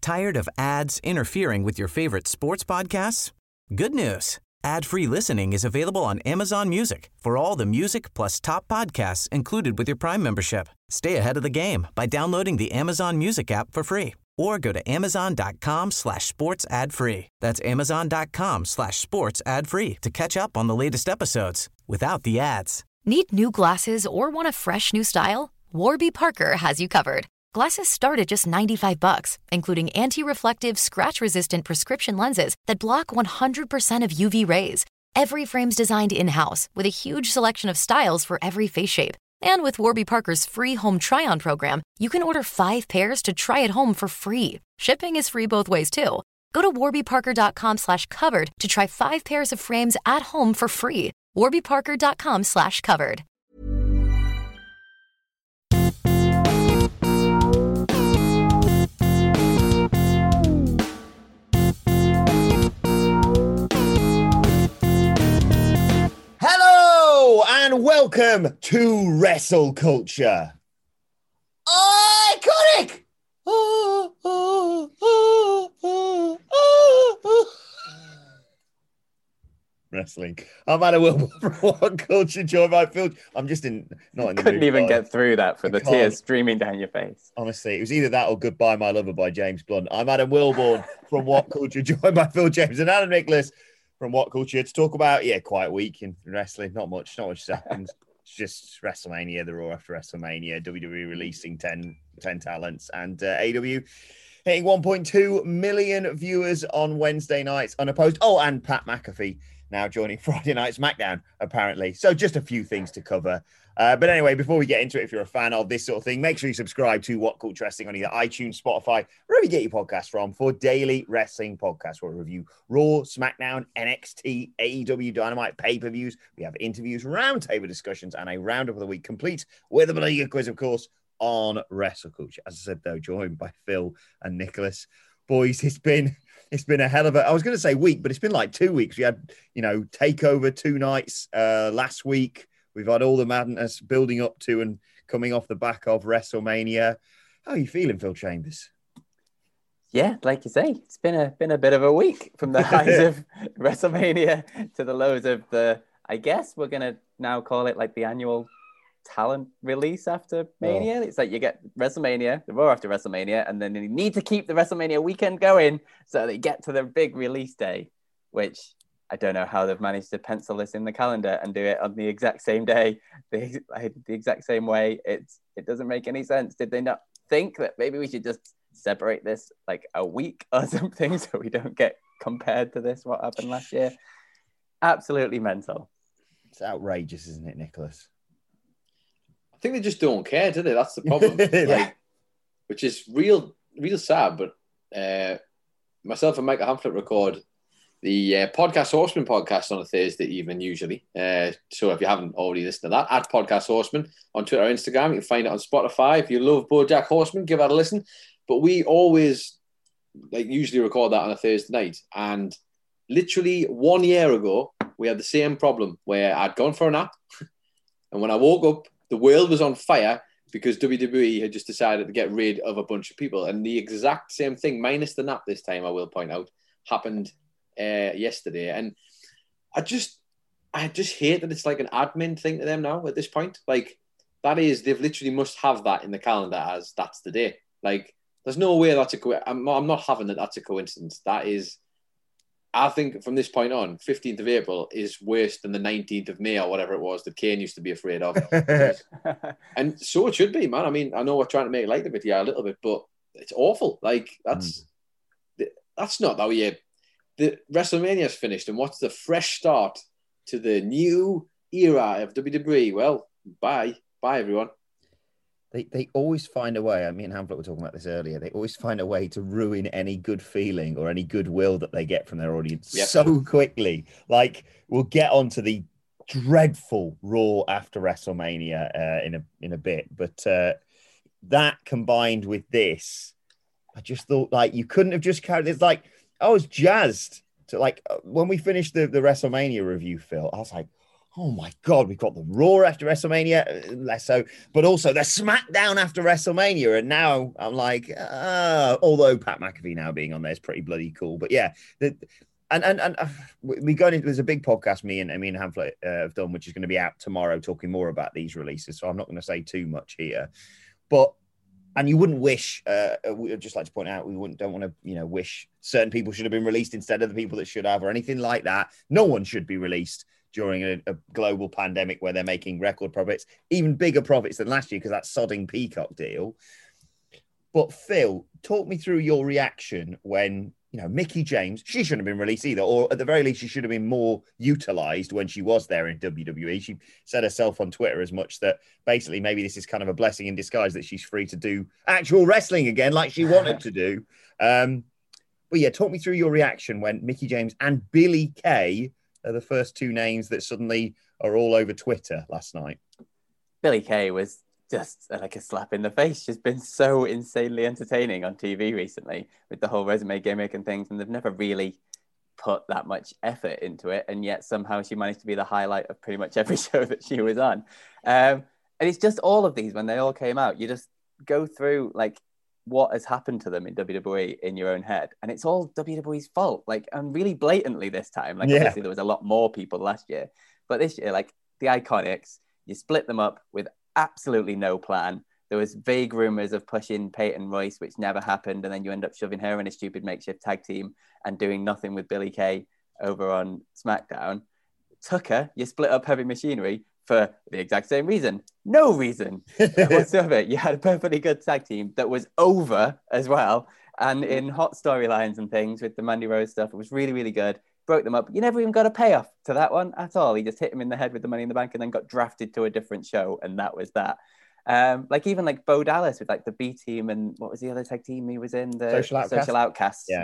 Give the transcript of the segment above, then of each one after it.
Tired of ads interfering with your favorite sports podcasts? Good news. Ad-free listening is available on Amazon Music for all the music plus top podcasts included with your Prime membership. Stay ahead of the game by downloading the Amazon Music app for free or go to amazon.com/sports ad free. That's amazon.com/sports ad free to catch up on the latest episodes without the ads. Need new glasses or want a fresh new style? Warby Parker has you covered. Glasses start at just $95, including anti-reflective, scratch-resistant prescription lenses that block 100% of UV rays. Every frame's designed in-house with a huge selection of styles for every face shape. And with Warby Parker's free home try-on program, you can order 5 pairs to try at home for free. Shipping is free both ways, too. Go to warbyparker.com/covered to try 5 pairs of frames at home for free. warbyparker.com/covered. Hello and welcome to Wrestle Culture. Iconic! Wrestling. I'm Adam Wilbur from What Culture, joined by Phil. I'm just not in the Couldn't mood even for it. get through that for the tears streaming down your face. Honestly, it was either that or Goodbye My Lover by James Blunt. I'm Adam Wilborn from What Culture, joined by Phil James and Adam Nicholas from What Culture to talk about, quiet week in wrestling. Not much happened. It's just WrestleMania, the Raw after WrestleMania, WWE releasing 10 talents, and AEW hitting 1.2 million viewers on Wednesday nights unopposed. Oh, and Pat McAfee now joining Friday Night SmackDown, apparently. So just a few things to cover. But anyway, before we get into it, if you're a fan of this sort of thing, make sure you subscribe to What Culture Wrestling on either iTunes, Spotify, wherever you get your podcasts from, for daily wrestling podcasts where we review Raw, SmackDown, NXT, AEW, Dynamite, pay-per-views. We have interviews, roundtable discussions, and a roundup of the week, complete with a Maliga quiz, of course, on Wrestle Culture. As I said, though, joined by Phil and Nicholas. Boys, it's been a hell of a, I was going to say week, but it's been like 2 weeks. We had, TakeOver 2 nights last week. We've had all the madness building up to and coming off the back of WrestleMania. How are you feeling, Phil Chambers? Yeah, like you say, it's been a bit of a week from the highs of WrestleMania to the lows of the, I guess we're going to now call it like the annual talent release after Mania. It's like you get WrestleMania, the Raw after WrestleMania, and then you need to keep the WrestleMania weekend going so they get to the big release day, which I don't know how they've managed to pencil this in the calendar and do it on the exact same day, the exact same way. It doesn't make any sense. Did they not think that maybe we should just separate this like a week or something so we don't get compared to this, what happened last year? Absolutely mental. It's outrageous, isn't it, Nicholas? I think they just don't care, do they? That's the problem. Which is real sad. But myself and Michael Hamflet record the Podcast Horseman podcast on a Thursday evening, usually. So if you haven't already listened to that, at Podcast Horseman on Twitter or Instagram, you can find it on Spotify. If you love BoJack Horseman, give that a listen. But we always usually record that on a Thursday night. And literally 1 year ago, we had the same problem where I'd gone for a nap. And when I woke up, the world was on fire because WWE had just decided to get rid of a bunch of people. And the exact same thing, minus the nap this time, I will point out, happened yesterday. And I just hate that it's like an admin thing to them now at this point. Like, that is, they've literally must have that in the calendar as that's the day. Like, there's no way that's I'm not having that that's a coincidence. That is, I think from this point on, 15th of April is worse than the 19th of May or whatever it was that Kane used to be afraid of. And so it should be, man. I mean, I know we're trying to make light of it a little bit, but it's awful. Like, that's not how you... The WrestleMania's finished, and what's the fresh start to the new era of WWE? Well, bye, everyone. They always find a way. I mean, Hamlet were talking about this earlier. They always find a way to ruin any good feeling or any goodwill that they get from their audience so quickly. Like, we'll get onto the dreadful Raw after WrestleMania in a bit, but that combined with this, I just thought you couldn't have just carried this. Like, I was jazzed to when we finished the WrestleMania review, Phil. I was like, oh my God, we've got the Raw after WrestleMania, less so, but also the SmackDown after WrestleMania. And now I'm like, although Pat McAfee now being on there is pretty bloody cool. But yeah, we go into, there's a big podcast me and Hamflet have done, which is going to be out tomorrow, talking more about these releases. So I'm not going to say too much here. But, and you wouldn't wish, we'd just like to point out, don't want to, wish certain people should have been released instead of the people that should have, or anything like that. No one should be released during a global pandemic where they're making record profits, even bigger profits than last year, because that sodding Peacock deal. But Phil, talk me through your reaction when, Mickie James, she shouldn't have been released either, or at the very least, she should have been more utilized when she was there in WWE. She said herself on Twitter as much that basically maybe this is kind of a blessing in disguise that she's free to do actual wrestling again like she wanted to do. But yeah, talk me through your reaction when Mickie James and Billie Kay are the first two names that suddenly are all over Twitter last night. Billie Kay was just like a slap in the face. She's been so insanely entertaining on TV recently with the whole resume gimmick and things, and they've never really put that much effort into it, and yet somehow she managed to be the highlight of pretty much every show that she was on. And it's just all of these, when they all came out, you just go through like what has happened to them in WWE in your own head, and it's all WWE's fault, and really blatantly this time. Obviously there was a lot more people last year, but this year, the Iconics, you split them up with absolutely no plan. There was vague rumors of pushing Peyton Royce, which never happened, and then you end up shoving her in a stupid makeshift tag team and doing nothing with Billie Kay over on SmackDown. Tucker, you split up Heavy Machinery for the exact same reason. No reason whatsoever. You had a perfectly good tag team that was over as well, and in hot storylines and things with the Mandy Rose stuff, it was really, really good. Broke them up. You never even got a payoff to that one at all. He just hit him in the head with the Money in the Bank and then got drafted to a different show, and that was that. Even Bo Dallas with the B Team, and what was the other tag team he was in? The Social Outcasts. Yeah.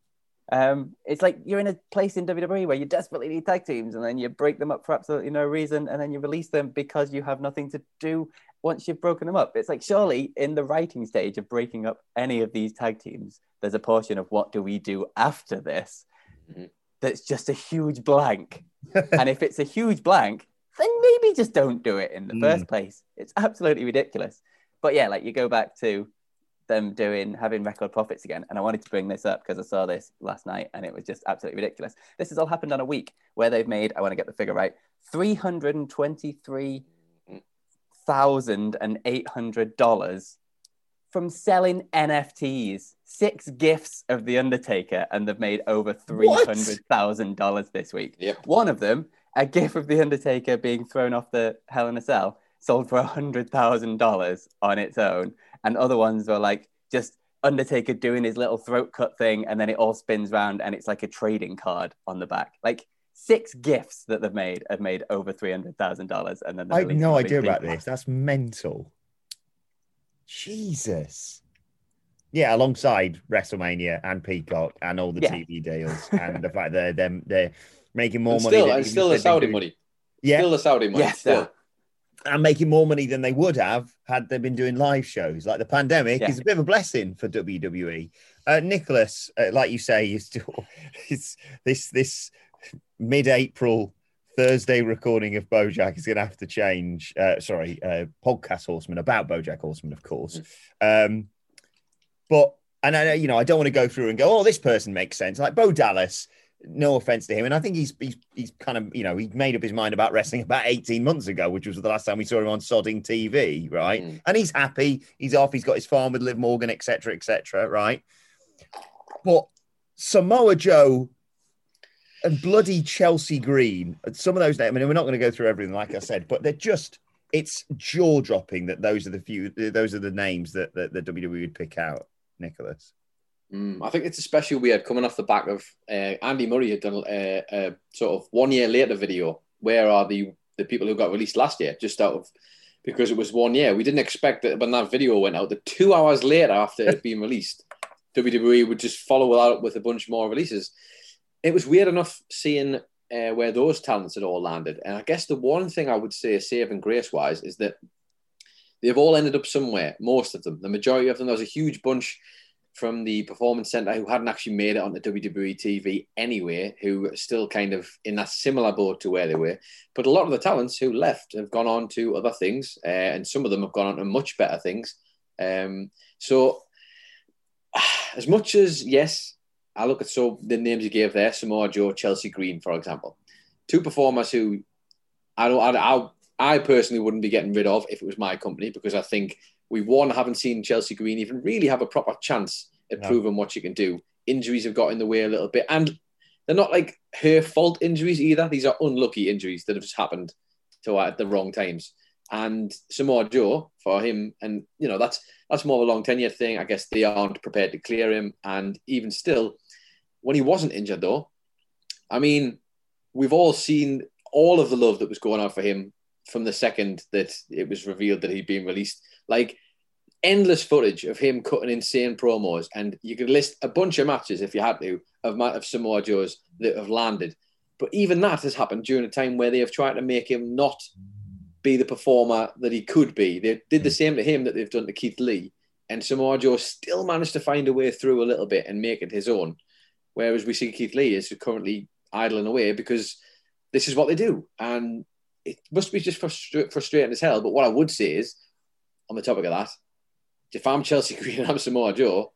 It's like you're in a place in WWE where you desperately need tag teams, and then you break them up for absolutely no reason, and then you release them because you have nothing to do once you've broken them up. It's like, surely in the writing stage of breaking up any of these tag teams, there's a portion of what do we do after this that's just a huge blank. And if it's a huge blank, then maybe just don't do it in the first place. It's absolutely ridiculous. But yeah, you go back to them having record profits again. And I wanted to bring this up because I saw this last night and it was just absolutely ridiculous. This has all happened on a week where they've made, I want to get the figure right, $323,800 from selling NFTs, 6 gifts of The Undertaker, and they've made over $300,000 this week. Yep. One of them, a gif of The Undertaker being thrown off the Hell in a Cell, sold for $100,000 on its own. And other ones were just Undertaker doing his little throat cut thing, and then it all spins round and it's like a trading card on the back. 6 gifts that they've made have made over $300,000. And then I have no idea about this. That's mental. Jesus. Yeah, alongside WrestleMania and Peacock and all the TV deals and the fact that they're making more money. Still the Saudi money. Yeah. Still the Saudi money. Yeah, still. And making more money than they would have had they been doing live shows. The pandemic is a bit of a blessing for WWE. Nicholas, like you say, it's this mid-April Thursday recording of BoJack is going to have to change. Podcast Horseman about BoJack Horseman, of course. But I don't want to go through and go, this person makes sense. Bo Dallas, no offense to him, and I think he's kind of he made up his mind about wrestling about 18 months ago, which was the last time we saw him on sodding TV, right? And he's happy, he's off, he's got his farm with Liv Morgan, etc., right? But Samoa Joe and bloody Chelsea Green, some of those names, we're not going to go through everything, like I said, but it's jaw-dropping that those are the names that WWE would pick out, Nicholas. I think it's especially weird coming off the back of Andy Murray had done a sort of 1 year later video. Where are the people who got released last year? Because it was 1 year. We didn't expect that when that video went out, that 2 hours later after it being released, WWE would just follow out with a bunch more releases. It was weird enough seeing where those talents had all landed. And I guess the one thing I would say, saving grace-wise, is that they've all ended up somewhere, most of them. The majority of them, there was a huge bunch from the Performance Center who hadn't actually made it onto WWE TV anyway, who are still kind of in that similar boat to where they were. But a lot of the talents who left have gone on to other things, and some of them have gone on to much better things. So as much as, yes, I look at the names you gave there, Samoa Joe, Chelsea Green, for example, two performers who I personally wouldn't be getting rid of if it was my company, because I think we haven't seen Chelsea Green even really have a proper chance at proving what she can do. Injuries have got in the way a little bit, and they're not like her fault injuries either. These are unlucky injuries that have just happened to her at the wrong times. And Samoa Joe, for him, and that's more of a long tenure thing. I guess they aren't prepared to clear him. And even still, when he wasn't injured, though, I mean, we've all seen all of the love that was going on for him from the second that it was revealed that he'd been released. Like, endless footage of him cutting insane promos, and you could list a bunch of matches if you had to of Samoa Joe's that have landed. But even that has happened during a time where they have tried to make him not be the performer that he could be. They did the same to him that they've done to Keith Lee, and Samoa Joe still managed to find a way through a little bit and make it his own. Whereas we see Keith Lee is currently idling away because this is what they do. And it must be just frustrating as hell. But what I would say is, on the topic of that, if I'm Chelsea Green and I'm Samoa Joe,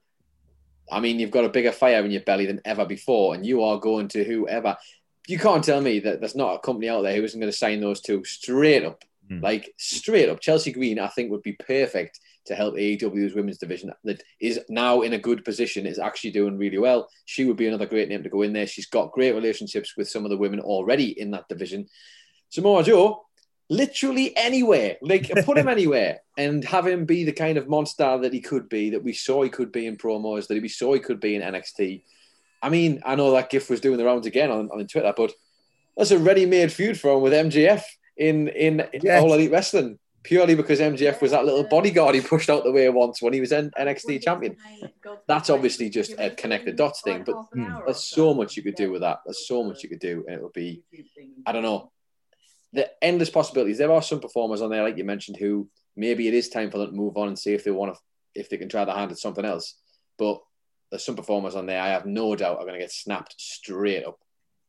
I mean, you've got a bigger fire in your belly than ever before, and you are going to whoever. You can't tell me that there's not a company out there who isn't going to sign those two straight up. Like, straight up. Chelsea Green, I think, would be perfect to help AEW's women's division that is now in a good position, is actually doing really well. She would be another great name to go in there. She's got great relationships with some of the women already in that division. Samoa Joe, literally anywhere, like put him anywhere and have him be the kind of monster that he could be, that we saw he could be in promos, that we saw he could be in NXT. I mean, I know that GIF was doing the rounds again on Twitter, but that's a ready-made feud for him with MJF in All Elite Wrestling, purely because MJF was that little bodyguard he pushed out the way once when he was an NXT champion. That's obviously just a connected dots thing, but there's so much you could do with that. There's so much you could do, and it would be, I don't know, the endless possibilities. There are some performers on there, like you mentioned, who maybe it is time for them to move on and see if they can try their hand at something else. But there's some performers on there I have no doubt are going to get snapped straight up.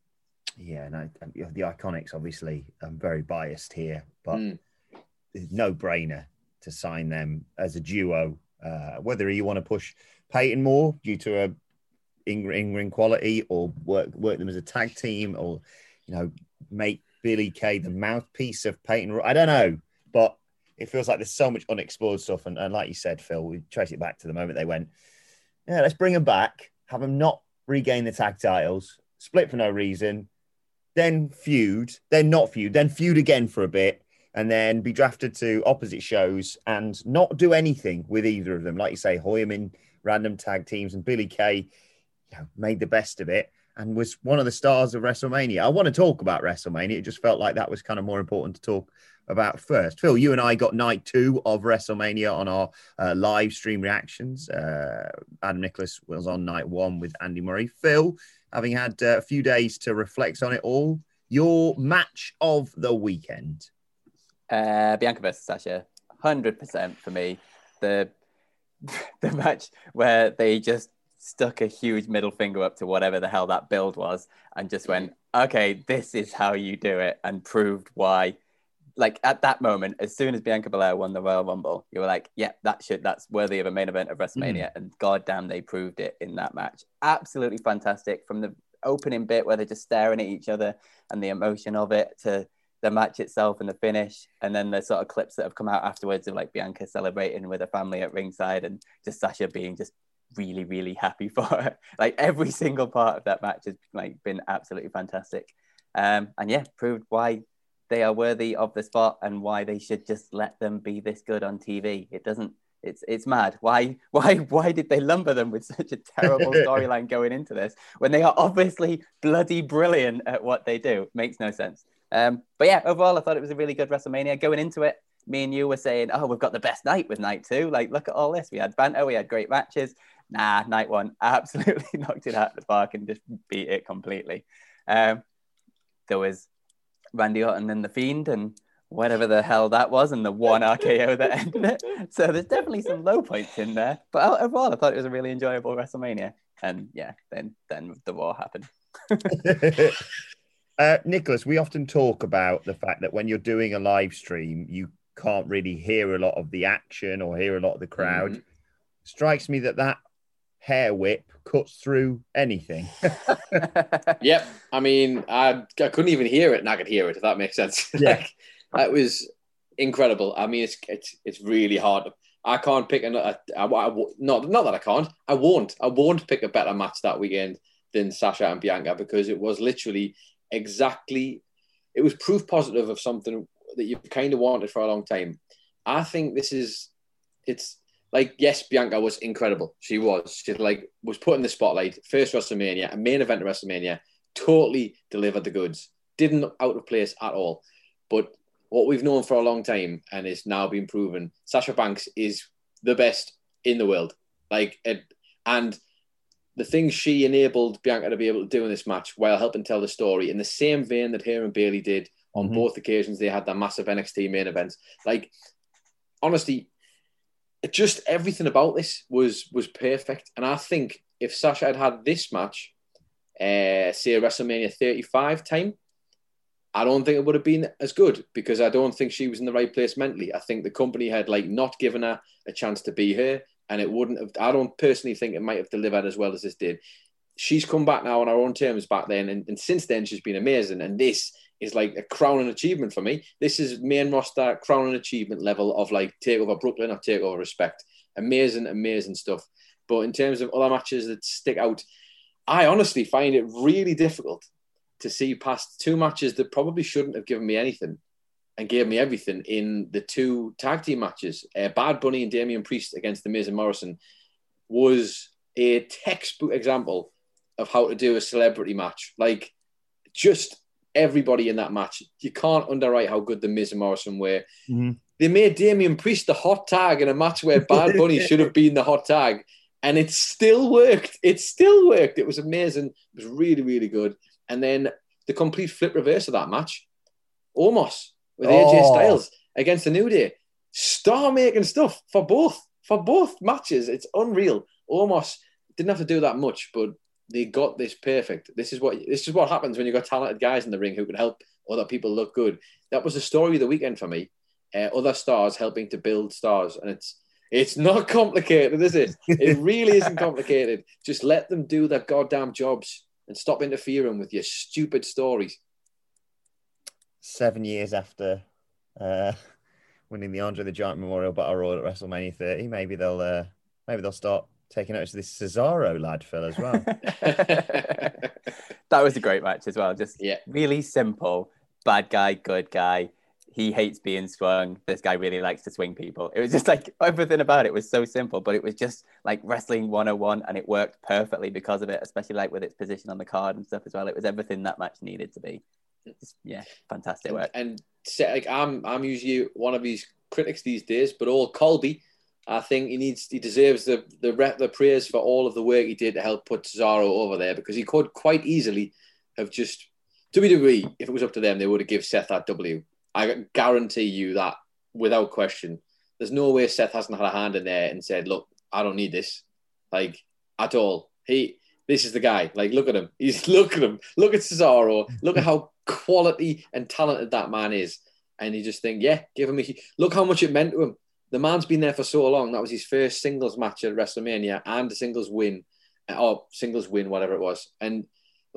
Yeah, no, the Iconics, obviously, I'm very biased here, but it's no-brainer to sign them as a duo. Whether you want to push Peyton more due to a in-ring quality, or work them as a tag team, or make Billie Kay the mouthpiece of Peyton. I don't know, but it feels like there's so much unexplored stuff. And like you said, Phil, we trace it back to the moment they went, yeah, let's bring them back, have them not regain the tag titles, split for no reason, then feud, then not feud, then feud again for a bit, and then be drafted to opposite shows and not do anything with either of them. Like you say, hoy them in random tag teams, and Billie Kay made the best of it and was one of the stars of WrestleMania. I want to talk about WrestleMania. It just felt like that was kind of more important to talk about first. Phil, you and I got night 2 of WrestleMania on our live stream reactions. Adam Nicholas was on night 1 with Andy Murray. Phil, having had a few days to reflect on it all, your match of the weekend? Bianca versus Sasha, 100% for me. The match where they just stuck a huge middle finger up to whatever the hell that build was and just went, okay, this is how you do it, and proved why. Like, at that moment, as soon as Bianca Belair won the Royal Rumble, you were like, yeah, that's worthy of a main event of WrestleMania. And goddamn, they proved it in that match. Absolutely fantastic. From the opening bit where they're just staring at each other and the emotion of it, to the match itself and the finish, and then the sort of clips that have come out afterwards of like Bianca celebrating with her family at ringside and just Sasha being just really, really happy for her. Like, every single part of that match has like been absolutely fantastic. And yeah, proved why they are worthy of the spot and why they should just let them be this good on TV. It's mad. Why did they lumber them with such a terrible storyline going into this when they are obviously bloody brilliant at what they do? Makes no sense. But yeah, overall, I thought it was a really good WrestleMania. Going into it, me and you were saying, oh, we've got the best night with night 2. Like, look at all this. We had banter, we had great matches. Nah, night 1 absolutely knocked it out of the park and just beat it completely. There was Randy Orton and The Fiend, and whatever the hell that was, and the one RKO that ended it. So there's definitely some low points in there. But overall, I thought it was a really enjoyable WrestleMania. And yeah, then the war happened. Nicholas, we often talk about the fact that when you're doing a live stream, you can't really hear a lot of the action or hear a lot of the crowd. Mm-hmm. Strikes me that hair whip cuts through anything. Yep. I mean, I couldn't even hear it, and I could hear it, if that makes sense. Yeah. That was incredible. I mean, it's really hard. I can't pick another. Not that I can't. I won't pick a better match that weekend than Sasha and Bianca, because it was literally exactly. It was proof positive of something that you've kind of wanted for a long time. I think it's like, yes, Bianca was incredible. She was put in the spotlight. First WrestleMania, a main event of WrestleMania, totally delivered the goods. Didn't look out of place at all. But what we've known for a long time, and is now being proven, Sasha Banks is the best in the world. And the things she enabled Bianca to be able to do in this match while helping tell the story in the same vein that her and Bayley did on both occasions they had their massive NXT main events. Honestly, just everything about this was perfect. And I think if Sasha had this match, say WrestleMania 35 time, I don't think it would have been as good, because I don't think she was in the right place mentally. I think the company had not given her a chance to be her, and it wouldn't have. I don't personally think it might have delivered as well as this did. She's come back now on her own terms back then, and since then she's been amazing. And this is like a crowning achievement for me. This is main roster crowning achievement level of TakeOver Brooklyn or TakeOver Respect. Amazing stuff. But in terms of other matches that stick out, I honestly find it really difficult to see past two matches that probably shouldn't have given me anything and gave me everything in the two tag team matches. Bad Bunny and Damian Priest against The Miz and Morrison was a textbook example of how to do a celebrity match. Just everybody in that match. You can't underwrite how good The Miz and Morrison were. Mm-hmm. They made Damian Priest the hot tag in a match where Bad Bunny should have been the hot tag, and it still worked. It was amazing. It was really, really good. And then the complete flip reverse of that match, Omos with AJ Styles against the New Day. Star-making stuff for both matches. It's unreal. Omos didn't have to do that much, but they got this perfect. This is what happens when you've got talented guys in the ring who can help other people look good. That was the story of the weekend for me. Other stars helping to build stars. And it's not complicated, is it? It really isn't complicated. Just let them do their goddamn jobs and stop interfering with your stupid stories. 7 years after winning the Andre the Giant Memorial Battle Royal at WrestleMania 30, maybe they'll start taking notice of this Cesaro lad, Phil, as well. That was a great match as well. Just really simple. Bad guy, good guy. He hates being swung. This guy really likes to swing people. It was just everything about it was so simple, but it was just wrestling 101, and it worked perfectly because of it, especially with its position on the card and stuff as well. It was everything that match needed to be. Just, fantastic work. And I'm usually one of his critics these days, but old Colby, I think he deserves the praise for all of the work he did to help put Cesaro over there, because he could quite easily have just WWE, if it was up to them, they would have given Seth that W. I guarantee you that without question. There's no way Seth hasn't had a hand in there and said, look, I don't need this. At all. This is the guy. Look at him. Look at him. Look at Cesaro. Look at how quality and talented that man is. And you just think, give him look how much it meant to him. The man's been there for so long. That was his first singles match at WrestleMania and a singles win, whatever it was. And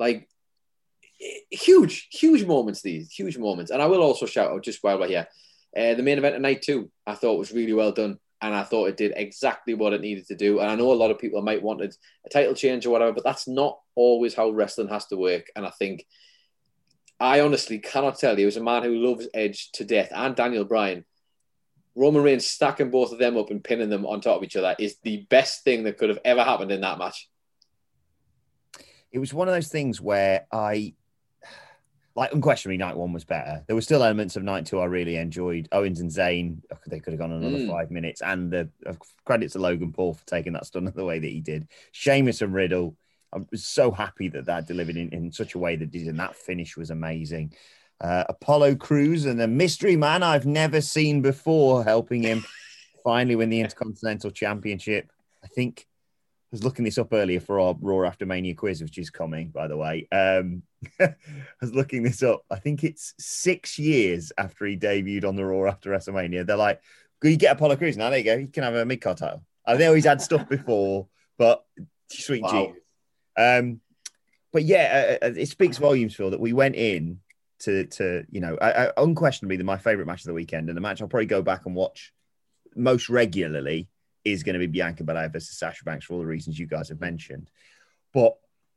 huge moments, huge moments. And I will also shout out, just while we're here, the main event of night 2, I thought was really well done. And I thought it did exactly what it needed to do. And I know a lot of people might want a title change or whatever, but that's not always how wrestling has to work. And I honestly cannot tell you, as a man who loves Edge to death and Daniel Bryan, Roman Reigns stacking both of them up and pinning them on top of each other is the best thing that could have ever happened in that match. It was one of those things where unquestionably, night 1 was better. There were still elements of night 2 I really enjoyed. Owens and Zayn, they could have gone another 5 minutes. And the credit to Logan Paul for taking that stunner the way that he did. Sheamus and Riddle, I was so happy that delivered in such a way that did, and that finish was amazing. Apollo Crews and a mystery man I've never seen before helping him finally win the Intercontinental Championship. I think I was looking this up earlier for our Raw After Mania quiz, which is coming, by the way. I was looking this up. I think it's 6 years after he debuted on the Raw After WrestleMania. They're like, you get Apollo Crews now. There you go. You can have a mid-card title. I know he's had stuff before, but sweet Jesus. But yeah, it speaks volumes, Phil, that we went in to unquestionably my favorite match of the weekend, and the match I'll probably go back and watch most regularly is going to be Bianca Belair versus Sasha Banks for all the reasons you guys have mentioned. But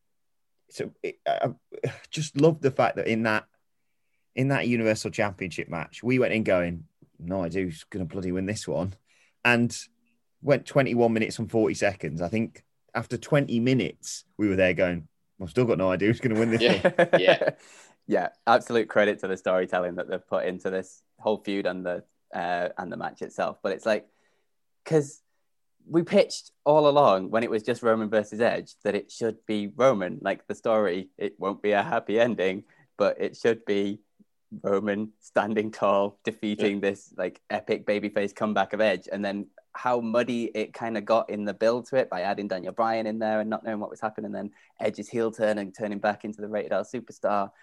I just love the fact that in that Universal Championship match, we went in going, no idea who's going to bloody win this one, and went 21 minutes and 40 seconds. I think after 20 minutes, we were there going, I've still got no idea who's going to win this one. Yeah, absolute credit to the storytelling that they've put into this whole feud and the match itself. But it's like, because we pitched all along when it was just Roman versus Edge that it should be Roman. Like the story, it won't be a happy ending, but it should be Roman standing tall, defeating this like epic babyface comeback of Edge. And then how muddy it kind of got in the build to it by adding Daniel Bryan in there and not knowing what was happening. And then Edge's heel turn and turning back into the Rated R superstar.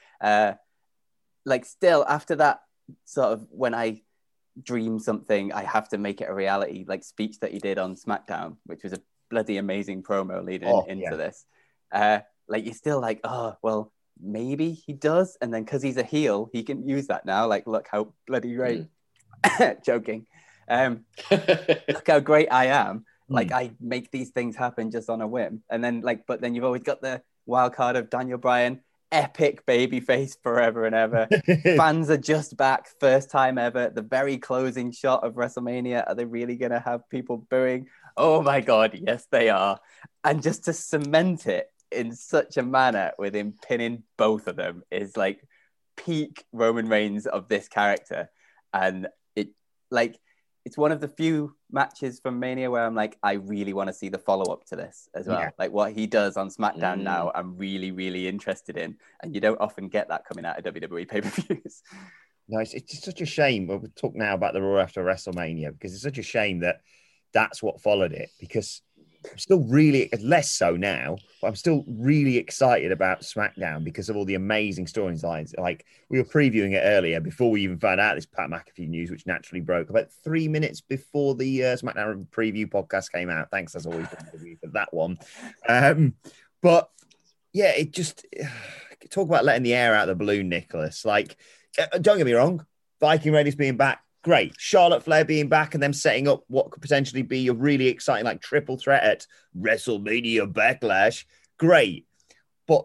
Like still after that sort of, when I dream something, I have to make it a reality, like speech that he did on SmackDown, which was a bloody amazing promo leading into this. Like you're still like, oh, well, maybe he does. And then because he's a heel, he can use that now. Like, look how bloody great. Joking. Look how great I am. Like I make these things happen just on a whim. And then but then you've always got the wild card of Daniel Bryan, epic babyface forever and ever. Fans are just back, first time ever. The very closing shot of WrestleMania. Are they really going to have people booing? Oh my God, yes they are. And just to cement it in such a manner with him pinning both of them is like peak Roman Reigns of this character. And it's one of the few matches from Mania where I'm like, I really want to see the follow-up to this as well. Yeah. Like what he does on SmackDown now, I'm really, really interested in. And you don't often get that coming out of WWE pay-per-views. No, it's just such a shame. We'll talk now about the Raw after WrestleMania, because it's such a shame that that's what followed it, because I'm still really, less so now, but I'm still really excited about SmackDown because of all the amazing storylines. Like we were previewing it earlier before we even found out this Pat McAfee news, which naturally broke about 3 minutes before the SmackDown preview podcast came out. Thanks as always for that one. But yeah, it just talk about letting the air out of the balloon, Nicholas. Like, don't get me wrong, Viking Raiders being back. Great. Charlotte Flair being back and them setting up what could potentially be a really exciting like triple threat at WrestleMania Backlash. Great. But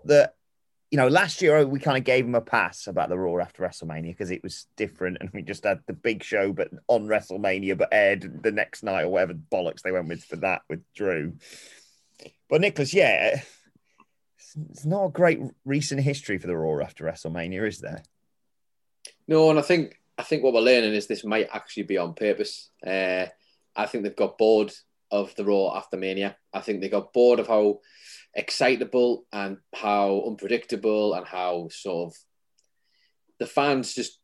last year we kind of gave them a pass about the Raw after WrestleMania because it was different and we just had the big show but on WrestleMania but aired the next night or whatever bollocks they went with for that with Drew. But Nicholas, yeah, it's not a great recent history for the Raw after WrestleMania, is there? No, and I think what we're learning is this might actually be on purpose. I think they've got bored of the Raw after Mania. I think they got bored of how excitable and how unpredictable and how sort of the fans just,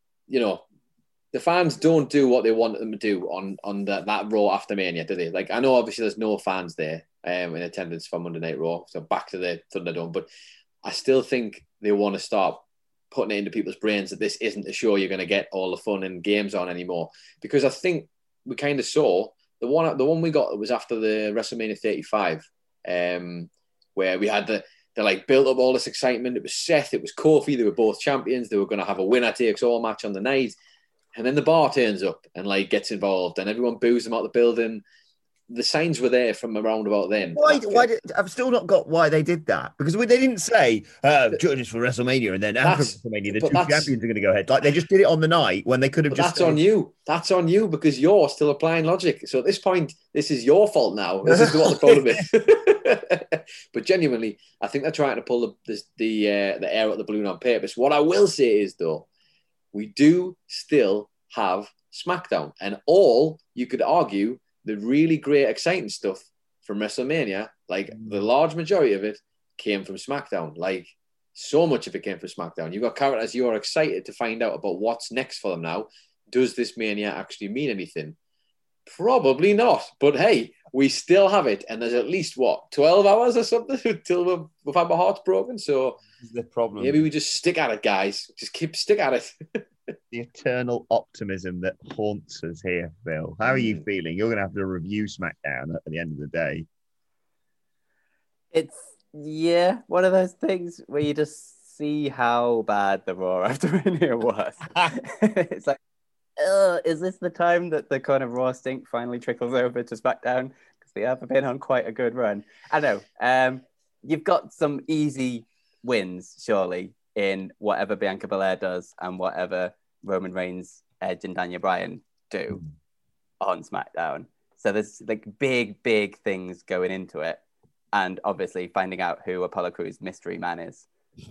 the fans don't do what they want them to do on that Raw after Mania, do they? Like, I know obviously there's no fans there in attendance for Monday Night Raw, so back to the Thunderdome, but I still think they want to start putting it into people's brains that this isn't a show you're going to get all the fun and games on anymore. Because I think we kind of saw the one we got was after the WrestleMania 35, where we had the built up all this excitement. It was Seth, it was Kofi, they were both champions. They were going to have a winner takes all match on the night. And then the bar turns up and gets involved and everyone boos them out the building. The signs were there from around about then. I've still not got why they did that, because they didn't say join us for WrestleMania and then after WrestleMania the two champions are going to go ahead. Like they just did it on the night when they could have just. That's on you. That's on you because you're still applying logic. So at this point, this is your fault now. This is what the problem is. But genuinely, I think they're trying to pull the air out of the balloon on purpose. What I will say is though, we do still have SmackDown, and all you could argue. The really great, exciting stuff from WrestleMania, the large majority of it came from SmackDown. so much of it came from SmackDown. You've got characters you are excited to find out about what's next for them now. Does this Mania actually mean anything? Probably not. But hey, we still have it. And there's at least, 12 hours or something until we've had my hearts broken. So this is the problem. Maybe we just stick at it, guys. Just stick at it. The eternal optimism that haunts us here, Phil. How are you feeling? You're going to have to review SmackDown at the end of the day. It's, one of those things where you just see how bad the Raw after Mania was. It's like, is this the time that the kind of Raw stink finally trickles over to SmackDown? Because they have been on quite a good run. I know. You've got some easy wins, surely, in whatever Bianca Belair does and whatever Roman Reigns, Edge, and Daniel Bryan do on SmackDown. So there's like big things going into it. And obviously finding out who Apollo Crews' mystery man is.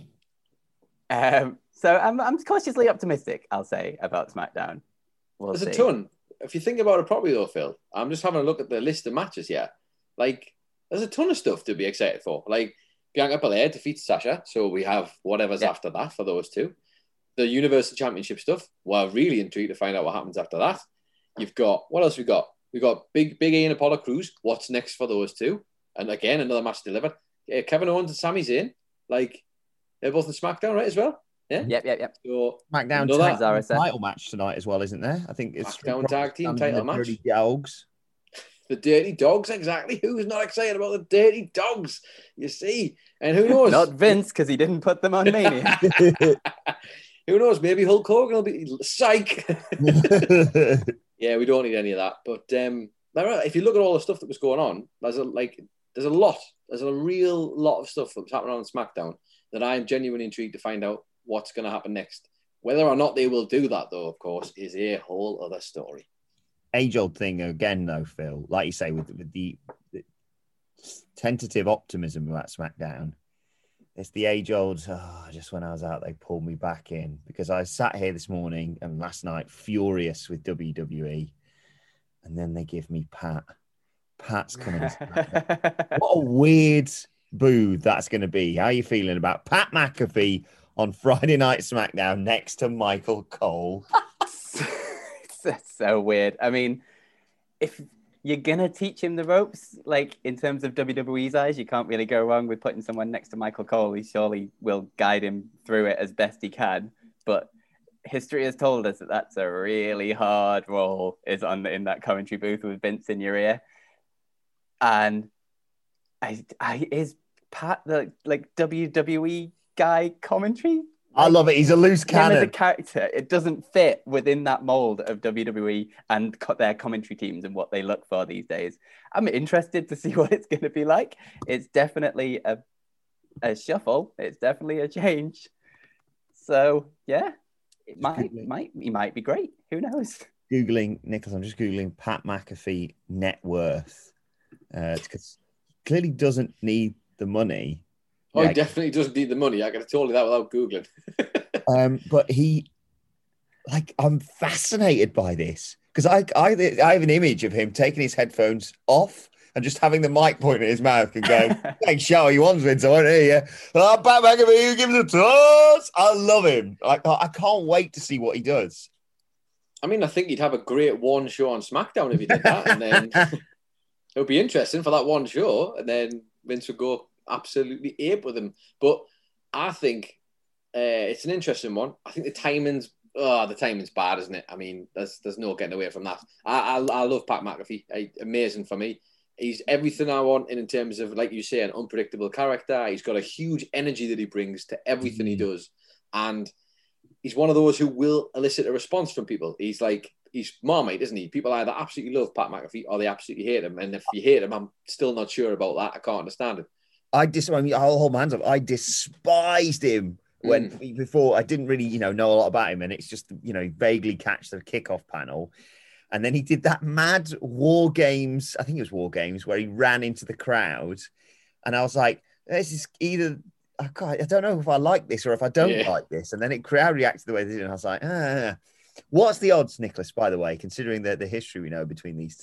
So I'm cautiously optimistic, I'll say, about SmackDown. There's a ton. If you think about it properly, though, Phil, I'm just having a look at the list of matches here. Like, there's a ton of stuff to be excited for. Like, Bianca Belair defeats Sasha, so we have whatever's after that for those two. The Universal Championship stuff, we're really intrigued to find out what happens after that. You've got, what else we got? We got Big E and Apollo Crews. What's next for those two? And again, another match delivered. Kevin Owens and Sami Zayn, like, they're both in SmackDown, right, as well? Yeah. Yep. So SmackDown title match tonight as well, isn't there? I think it's SmackDown tag team title match. Dirty Dogs. The Dirty Dogs, exactly. Who's not excited about the Dirty Dogs? You see, and who knows? Not Vince, because he didn't put them on Mania. Who knows? Maybe Hulk Hogan will be psych. Yeah, we don't need any of that. But if you look at all the stuff that was going on, there's a real lot of stuff that was happening on SmackDown that I'm genuinely intrigued to find out what's going to happen next. Whether or not they will do that, though, of course, is a whole other story. Age-old thing again, though, Phil. Like you say, with the tentative optimism about SmackDown, it's the age-old, just when I was out, they pulled me back in. Because I sat here this morning and last night furious with WWE. And then they give me Pat. Pat's coming. What a weird boo that's going to be. How are you feeling about Pat McAfee on Friday Night SmackDown next to Michael Cole? That's so weird. I mean, if you're going to teach him the ropes, like in terms of WWE's eyes, you can't really go wrong with putting someone next to Michael Cole. He surely will guide him through it as best he can. But history has told us that that's a really hard role in that commentary booth with Vince in your ear. And is Pat the WWE guy commentary? I love it. He's a loose cannon. Him as a character, it doesn't fit within that mold of WWE and their commentary teams and what they look for these days. I'm interested to see what it's going to be like. It's definitely a shuffle. It's definitely a change. So yeah, he might be great. Who knows? Googling, Nicholas, I'm just Googling Pat McAfee net worth. Because clearly doesn't need the money. Oh, he definitely doesn't need the money. I could have told you that without Googling. But I'm fascinated by this because I have an image of him taking his headphones off and just having the mic pointing at his mouth and going, "Thanks, shower you want, Vince. I won't hear you." Oh, Pat McAfee, give him the toss. I love him. I can't wait to see what he does. I mean, I think he'd have a great one show on SmackDown if he did that, and then it would be interesting for that one show, and then Vince would go absolutely ape with him. But I think it's an interesting one. I think the timing's bad, isn't it? I mean, there's no getting away from that. I love Pat McAfee. Amazing for me. He's everything I want in terms of, like you say, an unpredictable character. He's got a huge energy that he brings to everything he does. And he's one of those who will elicit a response from people. He's Marmite, isn't he? People either absolutely love Pat McAfee or they absolutely hate him. And if you hate him, I'm still not sure about that. I can't understand it. I'll hold my hands up. I despised him before. I didn't really, know a lot about him, and it's just, vaguely catch the kickoff panel. And then he did that mad War Games. I think it was War Games where he ran into the crowd, and I was like, "This is either I don't know if I like this or if I don't like this." And then it crowd reacted the way they did, and I was like, What's the odds, Nicholas? By the way, considering the history we know between these two,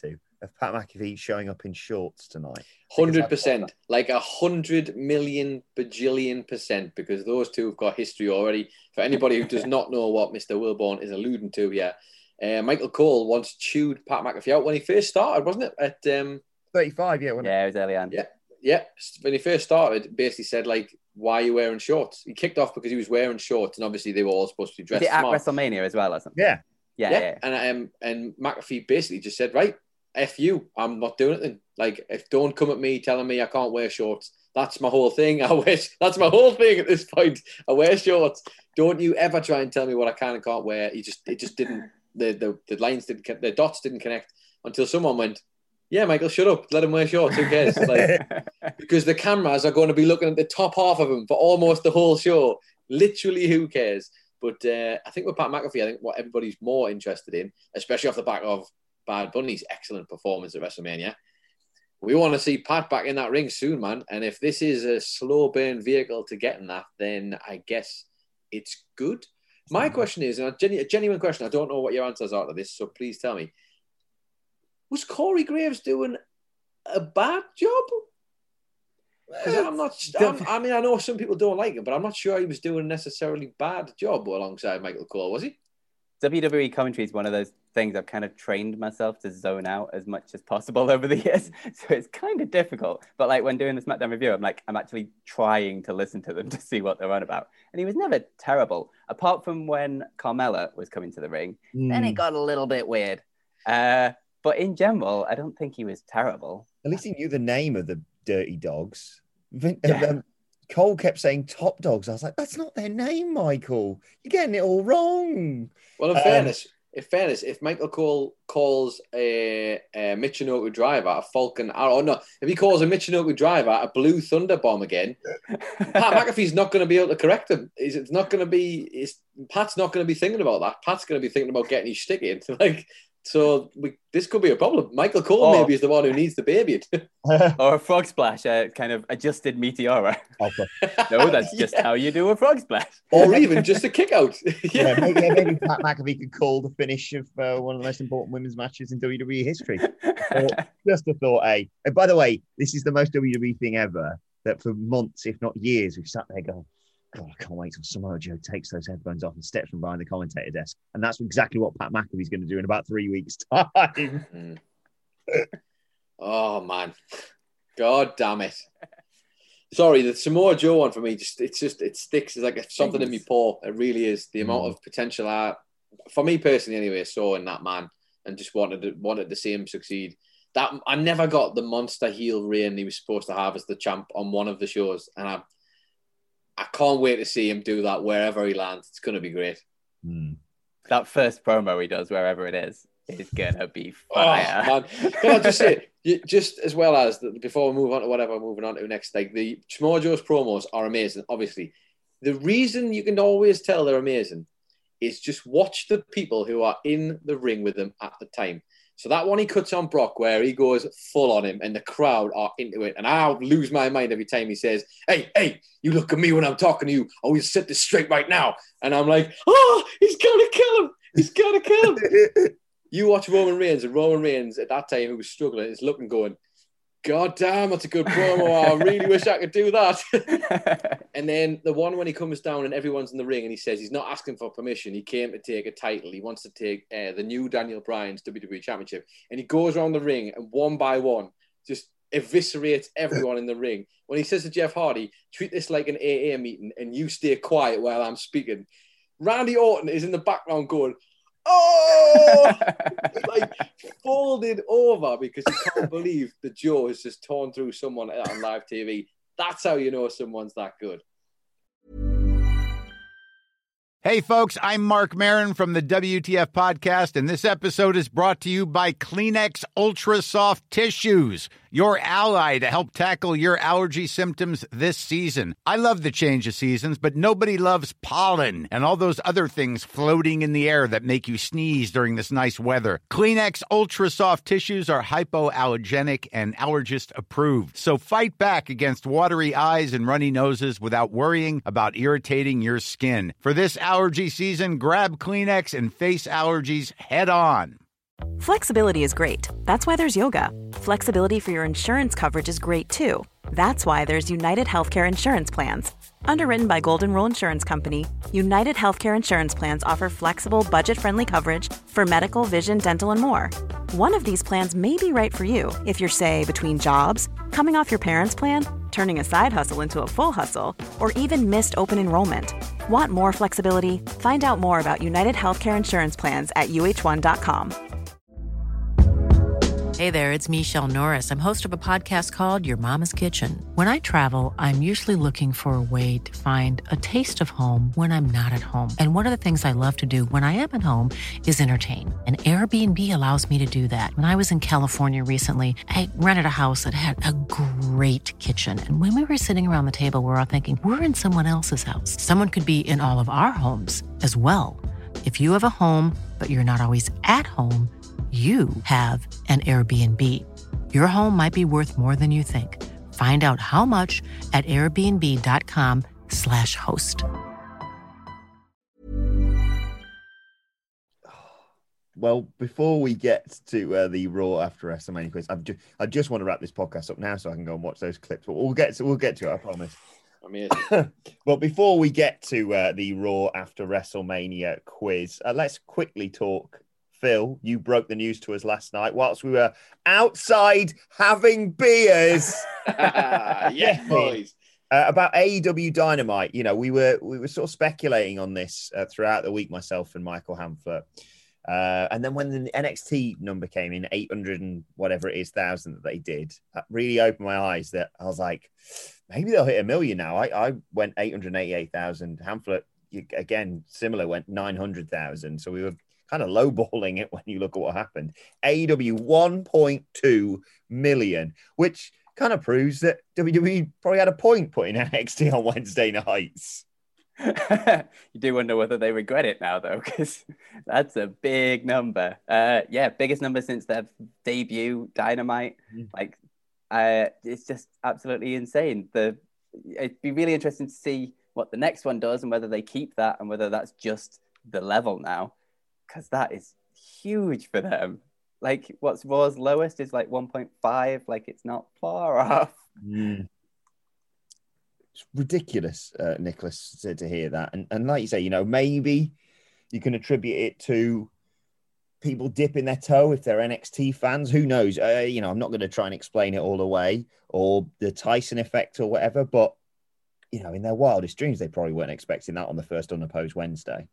of Pat McAfee showing up in shorts tonight? 100%, like 100 million bajillion %, because those two have got history already. For anybody who does not know what Mr. Wilborn is alluding to here, Michael Cole once chewed Pat McAfee out when he first started, wasn't it? At 35, yeah. It was early on. Yeah. When he first started, basically said, like, why are you wearing shorts? He kicked off because he was wearing shorts, and obviously they were all supposed to be dressed smart. At WrestleMania as well, or something? Yeah. And McAfee basically just said, right, F you, I'm not doing it then. Like, don't come at me telling me I can't wear shorts. That's my whole thing. That's my whole thing at this point. I wear shorts. Don't you ever try and tell me what I can and can't wear. It just didn't. The lines didn't. The dots didn't connect until someone went, yeah, Michael, shut up. Let him wear shorts. Who cares? Like, because the cameras are going to be looking at the top half of him for almost the whole show. Literally, who cares? But I think with Pat McAfee, I think what everybody's more interested in, especially off the back of Bad Bunny's excellent performance at WrestleMania, we want to see Pat back in that ring soon, man. And if this is a slow burn vehicle to getting that, then I guess it's good. My question is, and a genuine question, I don't know what your answers are to this, so please tell me. Was Corey Graves doing a bad job? I know some people don't like him, but I'm not sure he was doing a necessarily bad job alongside Michael Cole, was he? WWE commentary is one of those things I've kind of trained myself to zone out as much as possible over the years. So it's kind of difficult. But like when doing the SmackDown review, I'm actually trying to listen to them to see what they're on about. And he was never terrible, apart from when Carmella was coming to the ring. Then it got a little bit weird. But in general, I don't think he was terrible. At least he knew the name of the Dirty Dogs. Cole kept saying Top Dogs. I was like, that's not their name, Michael. You're getting it all wrong. Well, in fairness, if Michael Cole calls a Michinoku Driver a Falcon Arrow, no, if he calls a Michinoku Driver a Blue Thunder Bomb again, Pat McAfee's not going to be able to correct him. It's not going to be. Pat's not going to be thinking about that. Pat's going to be thinking about getting his shtick in. So this could be a problem. Michael Cole maybe is the one who needs to baby it. Or a frog splash, kind of adjusted Meteora. No, that's just how you do a frog splash. Or even just a kick out. Maybe Pat McAfee could call the finish of one of the most important women's matches in WWE history. Just a thought, And by the way, this is the most WWE thing ever, that for months, if not years, we've sat there going, God, I can't wait till Samoa Joe takes those headphones off and steps from behind the commentator desk. And that's exactly what Pat McAfee's going to do in about 3 weeks' time. Oh, man. God damn it. Sorry, the Samoa Joe one for me, it sticks. It's like something in me paw. It really is. The amount of potential, for me personally anyway, saw in that man and just wanted to see him succeed. That I never got the monster heel reign he was supposed to have as the champ on one of the shows. And I can't wait to see him do that wherever he lands. It's going to be great. That first promo he does, wherever it is going to be fire. Oh, man. Can I just say, just as well as, before we move on to whatever we're moving on to next, like the Samoa Joe's promos are amazing, obviously. The reason you can always tell they're amazing is just watch the people who are in the ring with them at the time. So that one he cuts on Brock where he goes full on him and the crowd are into it. And I'll lose my mind every time he says, hey, you look at me when I'm talking to you. I will set this straight right now. And I'm like, he's going to kill him. He's going to kill him. You watch Roman Reigns, and Roman Reigns at that time who was struggling is looking going, God damn, that's a good promo. I really wish I could do that. And then the one when he comes down and everyone's in the ring and he says he's not asking for permission. He came to take a title. He wants to take the new Daniel Bryan's WWE Championship. And he goes around the ring and one by one just eviscerates everyone in the ring. When he says to Jeff Hardy, treat this like an AA meeting and you stay quiet while I'm speaking. Randy Orton is in the background going, like folded over because he can't believe that Joe has just torn through someone on live TV. That's how you know someone's that good. Hey, folks, I'm Mark Maron from the WTF Podcast, and this episode is brought to you by Kleenex Ultra Soft Tissues, your ally to help tackle your allergy symptoms this season. I love the change of seasons, but nobody loves pollen and all those other things floating in the air that make you sneeze during this nice weather. Kleenex Ultra Soft Tissues are hypoallergenic and allergist approved, so fight back against watery eyes and runny noses without worrying about irritating your skin. For this allergy season, grab Kleenex and face allergies head on. Flexibility is great. That's why there's yoga. Flexibility for your insurance coverage is great too. That's why there's United Healthcare Insurance Plans. Underwritten by Golden Rule Insurance Company, United Healthcare Insurance Plans offer flexible, budget-friendly coverage for medical, vision, dental, and more. One of these plans may be right for you if you're, say, between jobs, coming off your parents' plan, turning a side hustle into a full hustle, or even missed open enrollment. Want more flexibility? Find out more about United Healthcare Insurance Plans at uh1.com. Hey there, it's Michelle Norris. I'm host of a podcast called Your Mama's Kitchen. When I travel, I'm usually looking for a way to find a taste of home when I'm not at home. And one of the things I love to do when I am at home is entertain. And Airbnb allows me to do that. When I was in California recently, I rented a house that had a great kitchen. And when we were sitting around the table, we were all thinking, we're in someone else's house. Someone could be in all of our homes as well. If you have a home, but you're not always at home, you have an Airbnb. Your home might be worth more than you think. Find out how much at airbnb.com/host. Well, before we get to the Raw after WrestleMania quiz, I just want to wrap this podcast up now so I can go and watch those clips. But we'll get to it, I promise. But before we get to the Raw after WrestleMania quiz, let's quickly talk. Phil, you broke the news to us last night whilst we were outside having beers. Yeah, boys. About AEW Dynamite. You know, we were sort of speculating on this throughout the week, myself and Michael Hamflett. And then when the NXT number came in, 800 and whatever it is, thousand that they did, that really opened my eyes that I was like, maybe they'll hit 1 million now. I went 888,000. Hamflett, again, similar, went 900,000. So we were kind of lowballing it when you look at what happened. AEW 1.2 million, which kind of proves that WWE probably had a point putting NXT on Wednesday nights. You do wonder whether they regret it now, though, because that's a big number. Yeah, biggest number since their debut, Dynamite. Like, it's just absolutely insane. It'd be really interesting to see what the next one does and whether they keep that and whether that's just the level now. Because that is huge for them. Like, what's Raw's lowest is like 1.5. Like, it's not far off. It's ridiculous, Nicholas, to hear that. And like you say, you know, maybe you can attribute it to people dipping their toe if they're NXT fans. Who knows? You know, I'm not going to try and explain it all away, or the Tyson effect or whatever. But, you know, in their wildest dreams, they probably weren't expecting that on the first unopposed Wednesday.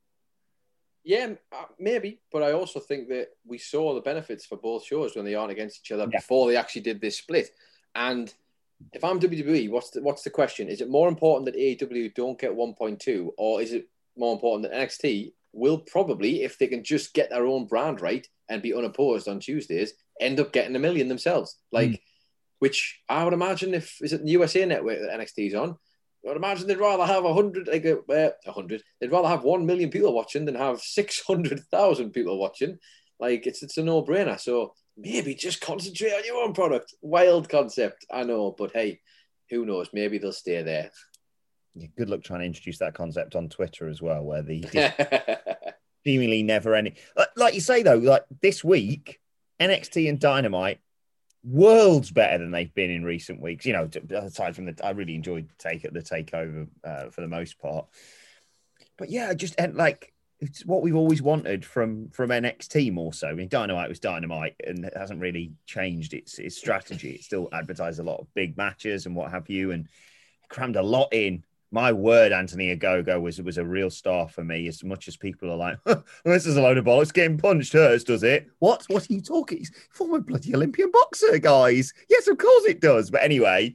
Yeah, maybe, but I also think that we saw the benefits for both shows when they aren't against each other before they actually did this split. And if I'm WWE, what's the question? Is it more important that AEW don't get 1.2, or is it more important that NXT will probably, if they can just get their own brand right and be unopposed on Tuesdays, end up getting 1 million themselves? Like, which I would imagine is it the USA Network that NXT's on? I would imagine they'd rather have 100. They'd rather have 1 million people watching than have 600,000 people watching. Like, it's a no-brainer. So maybe just concentrate on your own product. Wild concept, I know, but hey, who knows? Maybe they'll stay there. Yeah, good luck trying to introduce that concept on Twitter as well, where the seemingly never ending. Like you say though, like this week, NXT and Dynamite, worlds better than they've been in recent weeks. You know, aside from I really enjoyed the takeover for the most part. But yeah, it's what we've always wanted from NXT more so. I mean, Dynamite was Dynamite, and it hasn't really changed its strategy. It still advertised a lot of big matches and what have you, and crammed a lot in. My word, Anthony Ogogo was a real star for me, as much as people are like, this is a load of bollocks, getting punched hurts, does it? What are you talking? He's former bloody Olympian boxer, guys. Yes, of course it does. But anyway,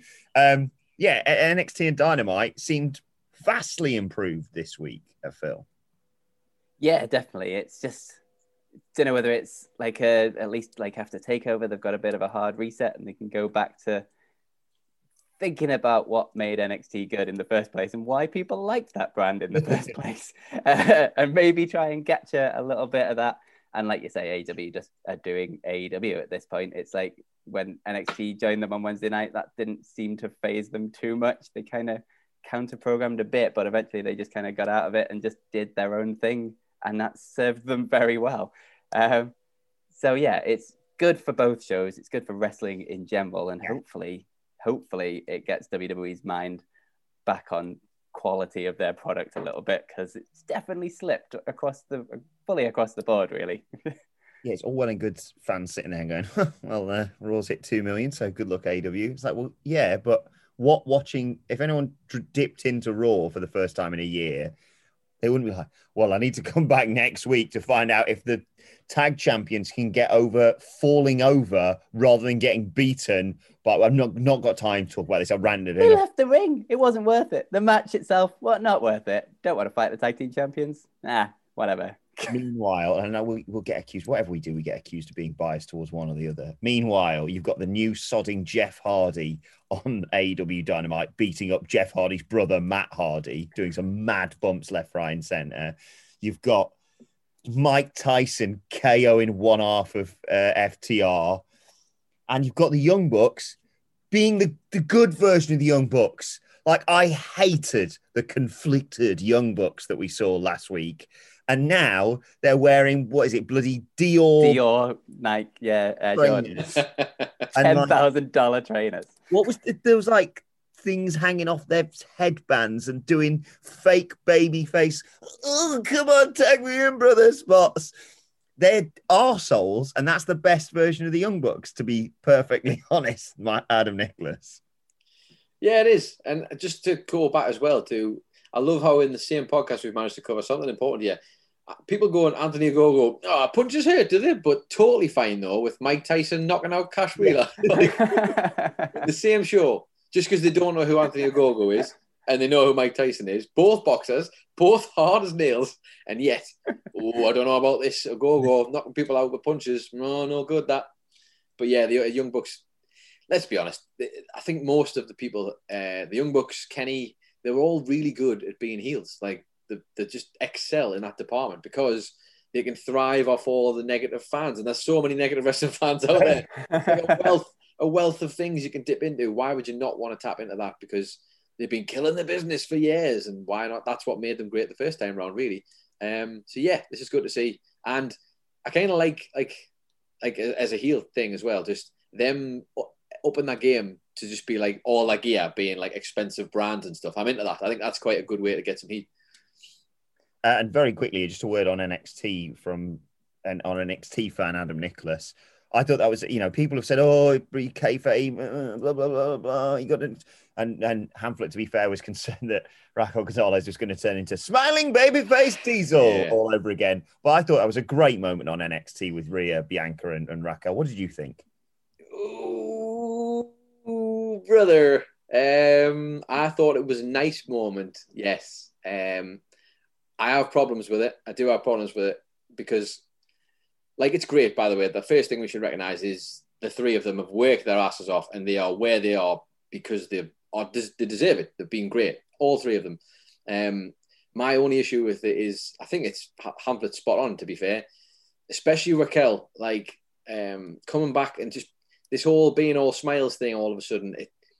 NXT and Dynamite seemed vastly improved this week, Phil. Yeah, definitely. It's just, don't know whether it's like at least like after TakeOver, they've got a bit of a hard reset and they can go back to thinking about what made NXT good in the first place and why people liked that brand in the first place, and maybe try and capture a little bit of that. And like you say, AEW just are doing AEW at this point. It's like when NXT joined them on Wednesday night, that didn't seem to phase them too much. They kind of counter-programmed a bit, but eventually they just kind of got out of it and just did their own thing, and that served them very well. So yeah, it's good for both shows. It's good for wrestling in general, and hopefully it gets WWE's mind back on quality of their product a little bit, because it's definitely slipped fully across the board, really. Yeah, it's all well and good fans sitting there going, well, Raw's hit 2 million, so good luck, AW. It's like, well, yeah, but if anyone dipped into Raw for the first time in a year, they wouldn't be like, well, I need to come back next week to find out if the tag champions can get over falling over rather than getting beaten. But I've not got time to talk about this. I ranted. They left the ring. It wasn't worth it. The match itself, not worth it. Don't want to fight the tag team champions. Whatever. Meanwhile, and I know we'll get accused. Whatever we do, we get accused of being biased towards one or the other. Meanwhile, you've got the new sodding Jeff Hardy on AEW Dynamite beating up Jeff Hardy's brother, Matt Hardy, doing some mad bumps left, right, and center. You've got Mike Tyson KO in one half of FTR. And you've got the Young Bucks being the good version of the Young Bucks. Like, I hated the conflicted Young Bucks that we saw last week. And now they're wearing, what is it, bloody Dior Nike, trainers. $10,000 trainers. There was like things hanging off their headbands and doing fake baby face, oh, come on, tag me in, brother spots. They're arseholes, and that's the best version of the Young Bucks, to be perfectly honest, Adam Nicholas. Yeah, it is. And just to go back as well I love how in the same podcast we've managed to cover something important here. People going, Anthony Ogogo, punches hurt, did it? But totally fine, though, with Mike Tyson knocking out Cash Wheeler. The same show, just because they don't know who Anthony Ogogo is, and they know who Mike Tyson is. Both boxers, both hard as nails, and yet, I don't know about this. Ogogo knocking people out with punches. No good, that. But yeah, the Young Bucks, let's be honest, I think most of the people, the Young Bucks, Kenny, they were all really good at being heels. Like, they just excel in that department because they can thrive off all the negative fans. And there's so many negative wrestling fans out there. Like a wealth of things you can dip into. Why would you not want to tap into that? Because they've been killing the business for years. And why not? That's what made them great the first time around, really. So, yeah, this is good to see. And I kind of like as a heel thing as well, just them up in that game to just be like all that gear being like expensive brands and stuff. I'm into that. I think that's quite a good way to get some heat. And very quickly, just a word on NXT on NXT fan Adam Nicholas. I thought that was, people have said, kayfabe, blah, blah, blah, blah. You got to, and Hamflet, to be fair, was concerned that Raquel Gonzalez was going to turn into smiling babyface Diesel all over again. But I thought that was a great moment on NXT with Rhea, Bianca, and Raquel. What did you think? Ooh, brother. I thought it was a nice moment. Yes. I have problems with it. I do have problems with it because, like, it's great, by the way. The first thing we should recognize is the three of them have worked their asses off and they are where they are because they deserve it. They've been great, all three of them. My only issue with it is I think it's Hamflet's spot on, to be fair, especially Raquel, like, coming back and just this whole being all smiles thing all of a sudden.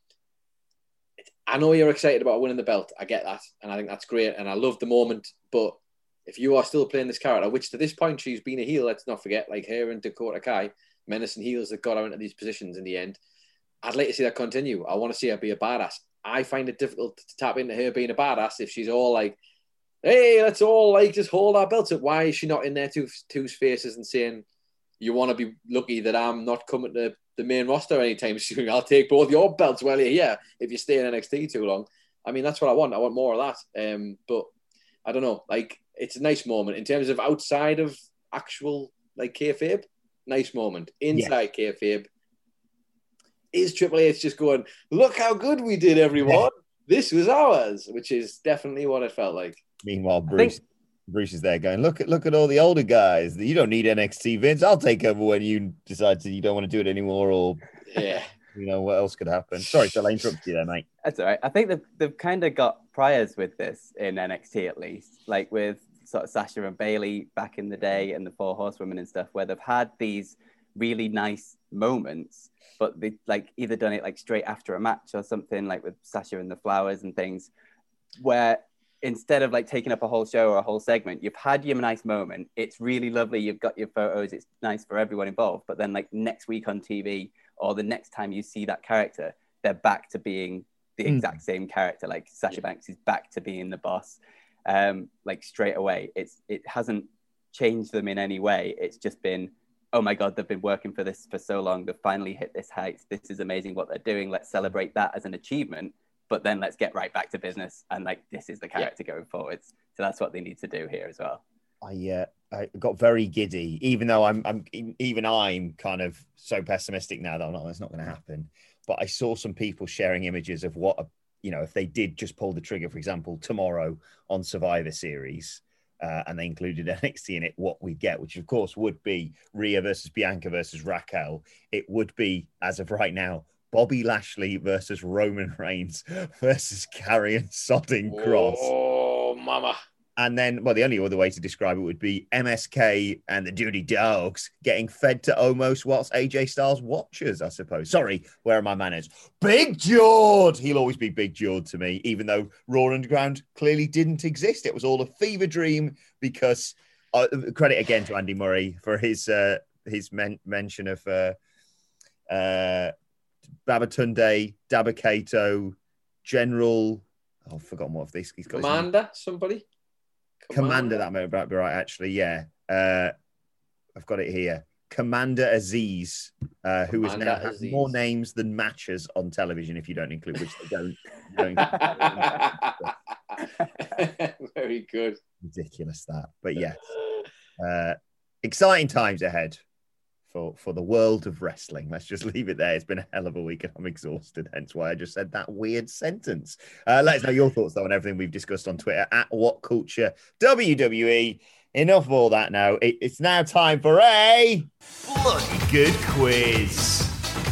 I know you're excited about winning the belt. I get that. And I think that's great. And I love the moment. But if you are still playing this character, which to this point she's been a heel, let's not forget, like her and Dakota Kai, menacing heels that got her into these positions in the end, I'd like to see that continue. I want to see her be a badass. I find it difficult to tap into her being a badass if she's all like, hey, let's all like just hold our belts up. Why is she not in there two's faces and saying, you want to be lucky that I'm not coming to the main roster anytime soon. I'll take both your belts while you're here if you stay in NXT too long. I mean, that's what I want. I want more of that. But I don't know. Like, it's a nice moment in terms of outside of actual, like, kayfabe. Nice moment. Inside kayfabe is Triple H just going, look how good we did, everyone. Yeah. This was ours, which is definitely what it felt like. Meanwhile, Bruce is there going, look at all the older guys. You don't need NXT, Vince. I'll take over when you decide you don't want to do it anymore, or what else could happen. Sorry, shall I interrupt you there, mate? That's all right. I think they've kind of got priors with this in NXT, at least, like with sort of Sasha and Bayley back in the day and the Four Horsewomen and stuff, where they've had these really nice moments, but they like either done it like straight after a match or something, like with Sasha and the Flowers and things, where instead of like taking up a whole show or a whole segment, you've had your nice moment. It's really lovely. You've got your photos. It's nice for everyone involved. But then like next week on TV or the next time you see that character, they're back to being the exact same character. Like Sasha Banks is back to being the boss, like straight away. It hasn't changed them in any way. It's just been, oh my God, they've been working for this for so long. They've finally hit this height. This is amazing what they're doing. Let's celebrate that as an achievement, but then let's get right back to business. And like, this is the character going forwards. So that's what they need to do here as well. I got very giddy, even though I'm kind of so pessimistic now that that's not going to happen. But I saw some people sharing images of what, if they did just pull the trigger, for example, tomorrow on Survivor Series, and they included NXT in it, what we get, which of course would be Rhea versus Bianca versus Raquel. It would be, as of right now, Bobby Lashley versus Roman Reigns versus Karrion Sodding Kross. Oh, mama. And then, well, the only other way to describe it would be MSK and the Dirty Dogs getting fed to Omos whilst AJ Styles watches, I suppose. Sorry, where are my manners? Big Jord! He'll always be Big Jord to me, even though Raw Underground clearly didn't exist. It was all a fever dream because, credit again to Andy Murray for his mention of Babatunde, Dabba-Kato, General... Oh, I've forgotten what of this. He's got Commander, somebody? Commander, that might be right, actually. Yeah. I've got it here. Commander Aziz, who has now had more names than matches on television, if you don't include, which they don't. Very good. Ridiculous, that. But yes. Exciting times ahead for the world of wrestling. Let's just leave it there. It's been a hell of a week and I'm exhausted, hence why I just said that weird sentence. Let us know your thoughts, though, on everything we've discussed on Twitter at WhatCultureWWE. Enough of all that now. It's now time for a bloody good quiz.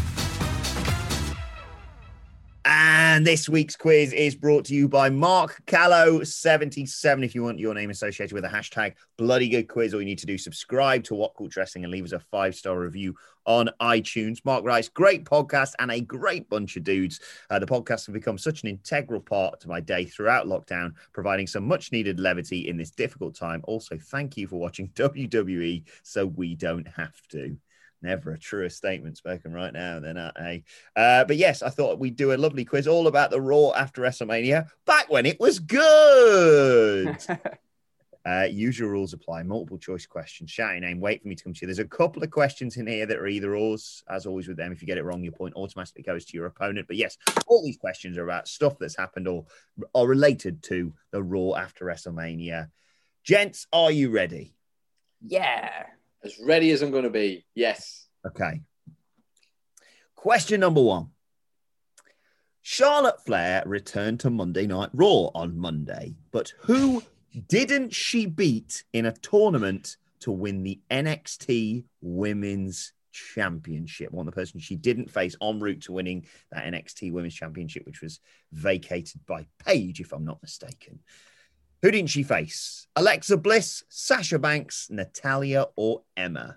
And this week's quiz is brought to you by Mark Callow77. If you want your name associated with a hashtag bloody good quiz, all you need to do is subscribe to What Culture Wrestling and leave us a 5-star review on iTunes. Mark writes, great podcast and a great bunch of dudes. The podcast has become such an integral part to my day throughout lockdown, providing some much needed levity in this difficult time. Also, thank you for watching WWE so we don't have to. Never a truer statement spoken right now than that, eh? But yes, I thought we'd do a lovely quiz all about the Raw after WrestleMania back when it was good. Usual rules apply. Multiple choice questions. Shout your name. Wait for me to come to you. There's a couple of questions in here that are either ors. As always with them, if you get it wrong, your point automatically goes to your opponent. But yes, all these questions are about stuff that's happened or are related to the Raw after WrestleMania. Gents, are you ready? Yeah. As ready as I'm going to be. Yes. Okay. Question number 1. Charlotte Flair returned to Monday Night Raw on Monday, but who didn't she beat in a tournament to win the NXT Women's Championship? One of the person she didn't face en route to winning that NXT Women's Championship, which was vacated by Paige, if I'm not mistaken. Who didn't she face? Alexa Bliss, Sasha Banks, Natalya, or Emma?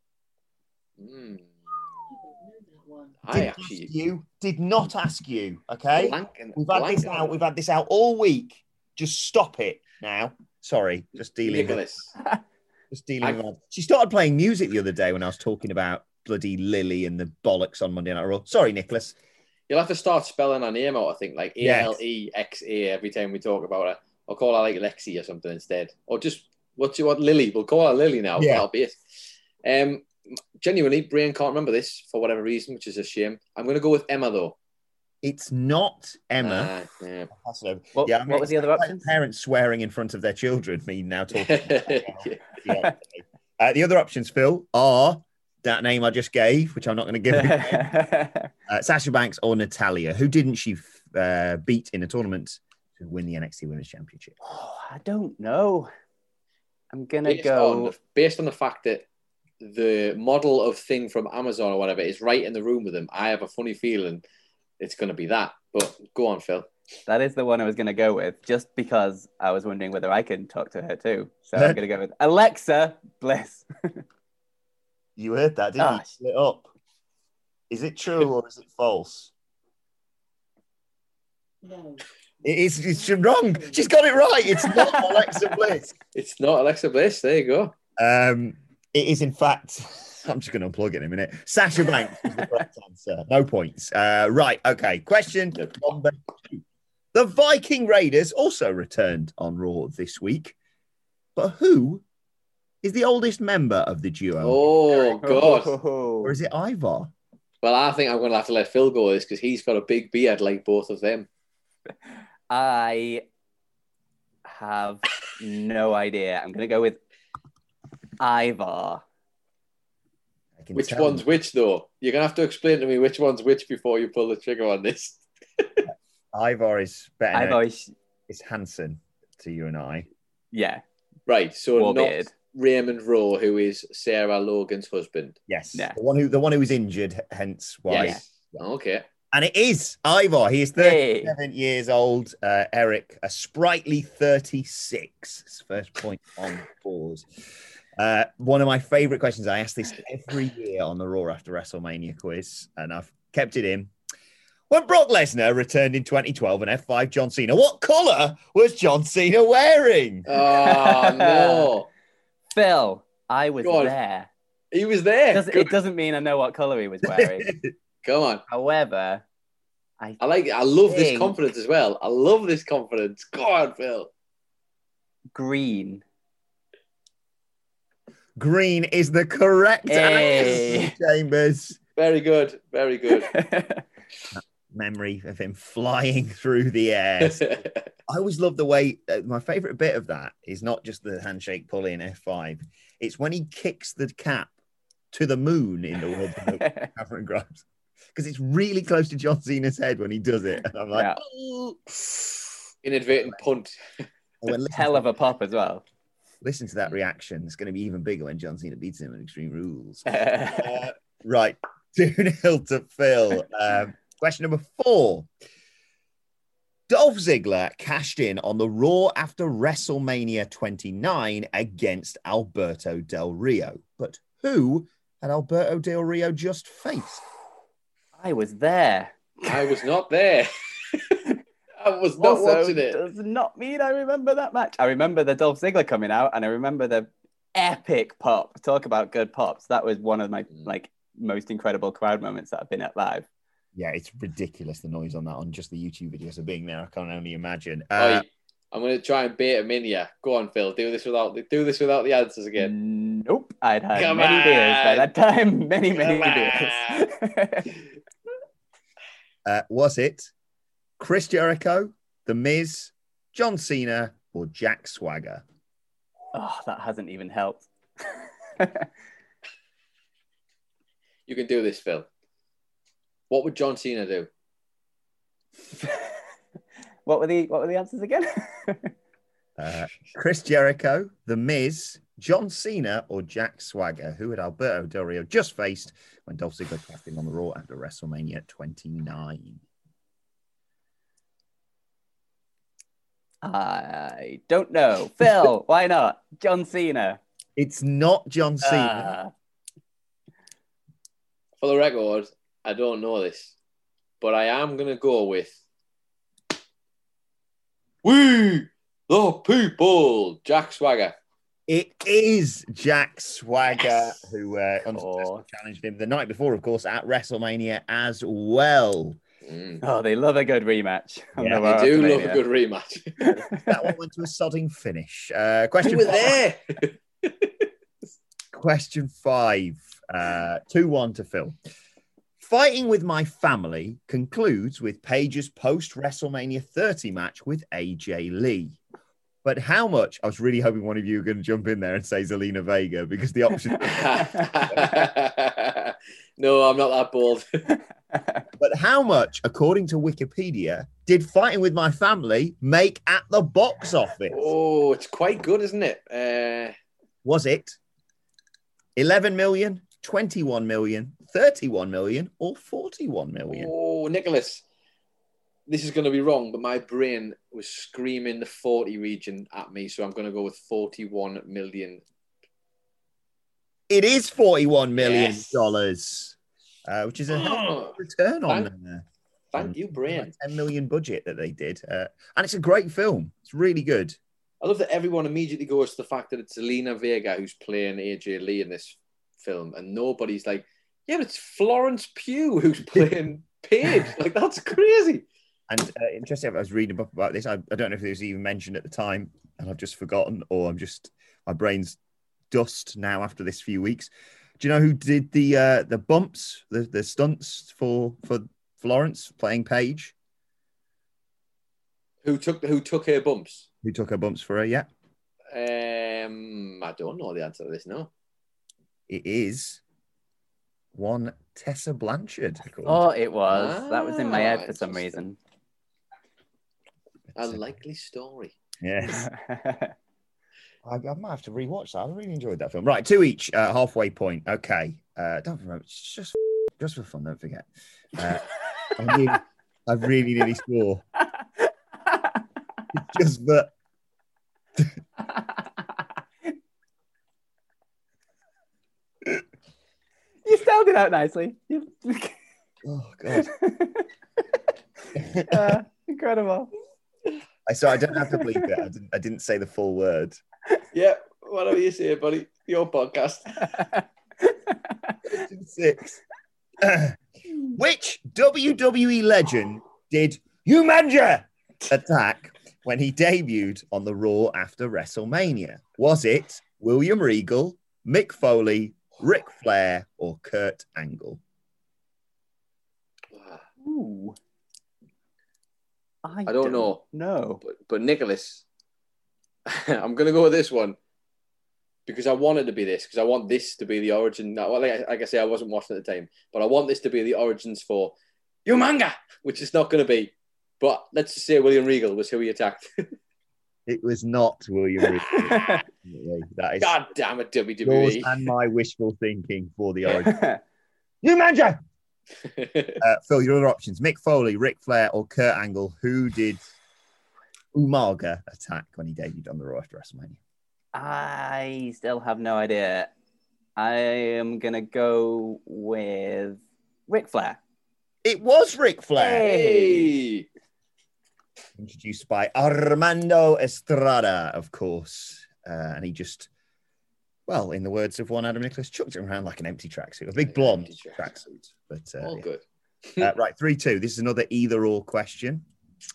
Did not ask you. Okay, we've had this out all week. Just stop it now. Sorry, just dealing with. She started playing music the other day when I was talking about bloody Lily and the bollocks on Monday Night Raw. Sorry, Nicholas. You'll have to start spelling her name out. I think like ALEXA every time we talk about her. I'll call her like Lexi or something instead. Or just, what you want, Lily? We'll call her Lily now. Yeah. That'll be it. Genuinely, Brian can't remember this for whatever reason, which is a shame. I'm going to go with Emma, though. It's not Emma. Yeah. What was the other option? Parents swearing in front of their children, me now talking about the other options, Phil, are that name I just gave, which I'm not going to give Sasha Banks or Natalya. Who didn't she beat in a tournament to win the NXT Women's Championship? Oh, I don't know. I'm going to go... Based on the fact that the model of thing from Amazon or whatever is right in the room with them, I have a funny feeling it's going to be that. But go on, Phil. That is the one I was going to go with, just because I was wondering whether I can talk to her too. So I'm going to go with Alexa Bliss. You heard that, didn't you? Split up. Is it true or is it false? No. It's wrong. She's got it right. It's not Alexa Bliss. It's not Alexa Bliss. There you go. It is, in fact, I'm just going to unplug it in a minute. Sasha Banks is the correct answer. No points. Right. Okay. Question number 2. The Viking Raiders also returned on Raw this week. But who is the oldest member of the duo? Oh, God. Or is it Ivar? Well, I think I'm going to have to let Phil go with this because he's got a big beard like both of them. I have no idea. I'm going to go with Ivar. Which one's which, though? You're going to have to explain to me which one's which before you pull the trigger on this. Ivar is better. Ivar is Hansen to you and I. Yeah. Right. So Warbeard. Not Raymond Rowe, who is Sarah Logan's husband. Yes. Yeah. The one who was injured, hence why. Yes. Okay. And it is Ivar. He is 37 years old. Eric, a sprightly 36. His first point on pause. One of my favourite questions. I ask this every year on the Raw After WrestleMania quiz, and I've kept it in. When Brock Lesnar returned in 2012 and F5 John Cena, what colour was John Cena wearing? Oh, no. Phil, I was there. He was there. It doesn't mean I know what colour he was wearing. Come on. However, I love this confidence as well. I love this confidence. Go on, Phil. Green. Green is the correct answer, Chambers. Very good. Very good. Memory of him flying through the air. I always love the way, my favourite bit of that is not just the handshake pull in F5. It's when he kicks the cap to the moon in the world of Cameron Grimes. Because it's really close to John Cena's head when he does it. And I'm like, oh. Inadvertent punt. Hell of a pop as well. Listen to that reaction. It's going to be even bigger when John Cena beats him in Extreme Rules. Right. 2-0 to Phil. Question number 4. Dolph Ziggler cashed in on the Raw after WrestleMania 29 against Alberto Del Rio. But who had Alberto Del Rio just faced? I was there. I was not there. I was not watching it. Does not mean I remember that match. I remember the Dolph Ziggler coming out, and I remember the epic pop. Talk about good pops. That was one of my most incredible crowd moments that I've been at live. Yeah, it's ridiculous, the noise on that, on just the YouTube videos of being there. I can only imagine. I'm going to try and bait him in here. Go on, Phil. Do this without the answers again. Nope. I'd had many beers by that time. Many beers. Was it Chris Jericho, The Miz, John Cena, or Jack Swagger? Oh, that hasn't even helped. You can do this, Phil. What would John Cena do? What were the answers again? Chris Jericho, The Miz, John Cena, or Jack Swagger? Who had Alberto Del Rio just faced when Dolph Ziggler cashed in on the Raw after WrestleMania 29? I don't know. Phil, why not? John Cena. It's not John Cena. For the record, I don't know this, but I am going to go with We the People, Jack Swagger. It is Jack Swagger, who unsuccessfully challenged him the night before, of course, at WrestleMania as well. Oh, they love a good rematch. Yeah, they do love a good rematch. That one went to a sodding finish. Question you were 5. there. Question 5. 2-1 to Phil. Fighting with My Family concludes with Paige's post-WrestleMania 30 match with AJ Lee. But how much? I was really hoping one of you were going to jump in there and say Zelina Vega, because the option... No, I'm not that bold. But how much, according to Wikipedia, did Fighting with My Family make at the box office? Oh, it's quite good, isn't it? Was it 11 million, 21 million, 31 million, or 41 million? Oh, Nicholas, this is going to be wrong, but my brain was screaming the 40 region at me, so I'm going to go with 41 million. It is $41 million, yes. which is a return on there. Thank you, Brain. Like 10 million budget that they did. And it's a great film. It's really good. I love that everyone immediately goes to the fact that it's Selena Vega who's playing AJ Lee in this film, and nobody's like, yeah, but it's Florence Pugh who's playing Paige. Like, that's crazy. And interesting, I was reading about this. I don't know if it was even mentioned at the time, and I've just forgotten, or my brain's dust now after this few weeks. Do you know who did the bumps, the stunts for Florence playing Paige? Who took her bumps? Who took her bumps for her? Yeah. I don't know the answer to this. No. It is one Tessa Blanchard. Oh, it was. That was in my head for some reason. A likely story. Yes. I might have to rewatch that. I really enjoyed that film. Right, 2 each, halfway point. Okay. Don't remember. It's just for fun, don't forget. I really nearly swore. It's just that. You spelled it out nicely. Oh, God. Incredible. So I don't have to bleep it. I didn't say the full word. Yeah, whatever you say, buddy. Your podcast. 6. Which WWE legend did Umanja attack when he debuted on the Raw after WrestleMania? Was it William Regal, Mick Foley, Ric Flair, or Kurt Angle? Ooh. I don't know. No. But Nicholas, I'm going to go with this one because I want it to be this, because I want this to be the origin. Well, like I say, I wasn't watching at the time, but I want this to be the origins for Umanga, which is not going to be. But let's just say William Regal was who he attacked. It was not William Regal. That is God damn it, yours WWE. and my wishful thinking for the origin. Umanja! Phil, your other options: Mick Foley, Ric Flair, or Kurt Angle. Who did Umaga attack when he debuted on the Raw after WrestleMania? I still have no idea. I am gonna go with Ric Flair. It was Ric Flair. Hey! Introduced by Armando Estrada, of course, and he just, well, in the words of one Adam Nicholas, chucked it around like an empty tracksuit, a big blonde tracksuit. But all good. Right, 3-2. This is another either-or question.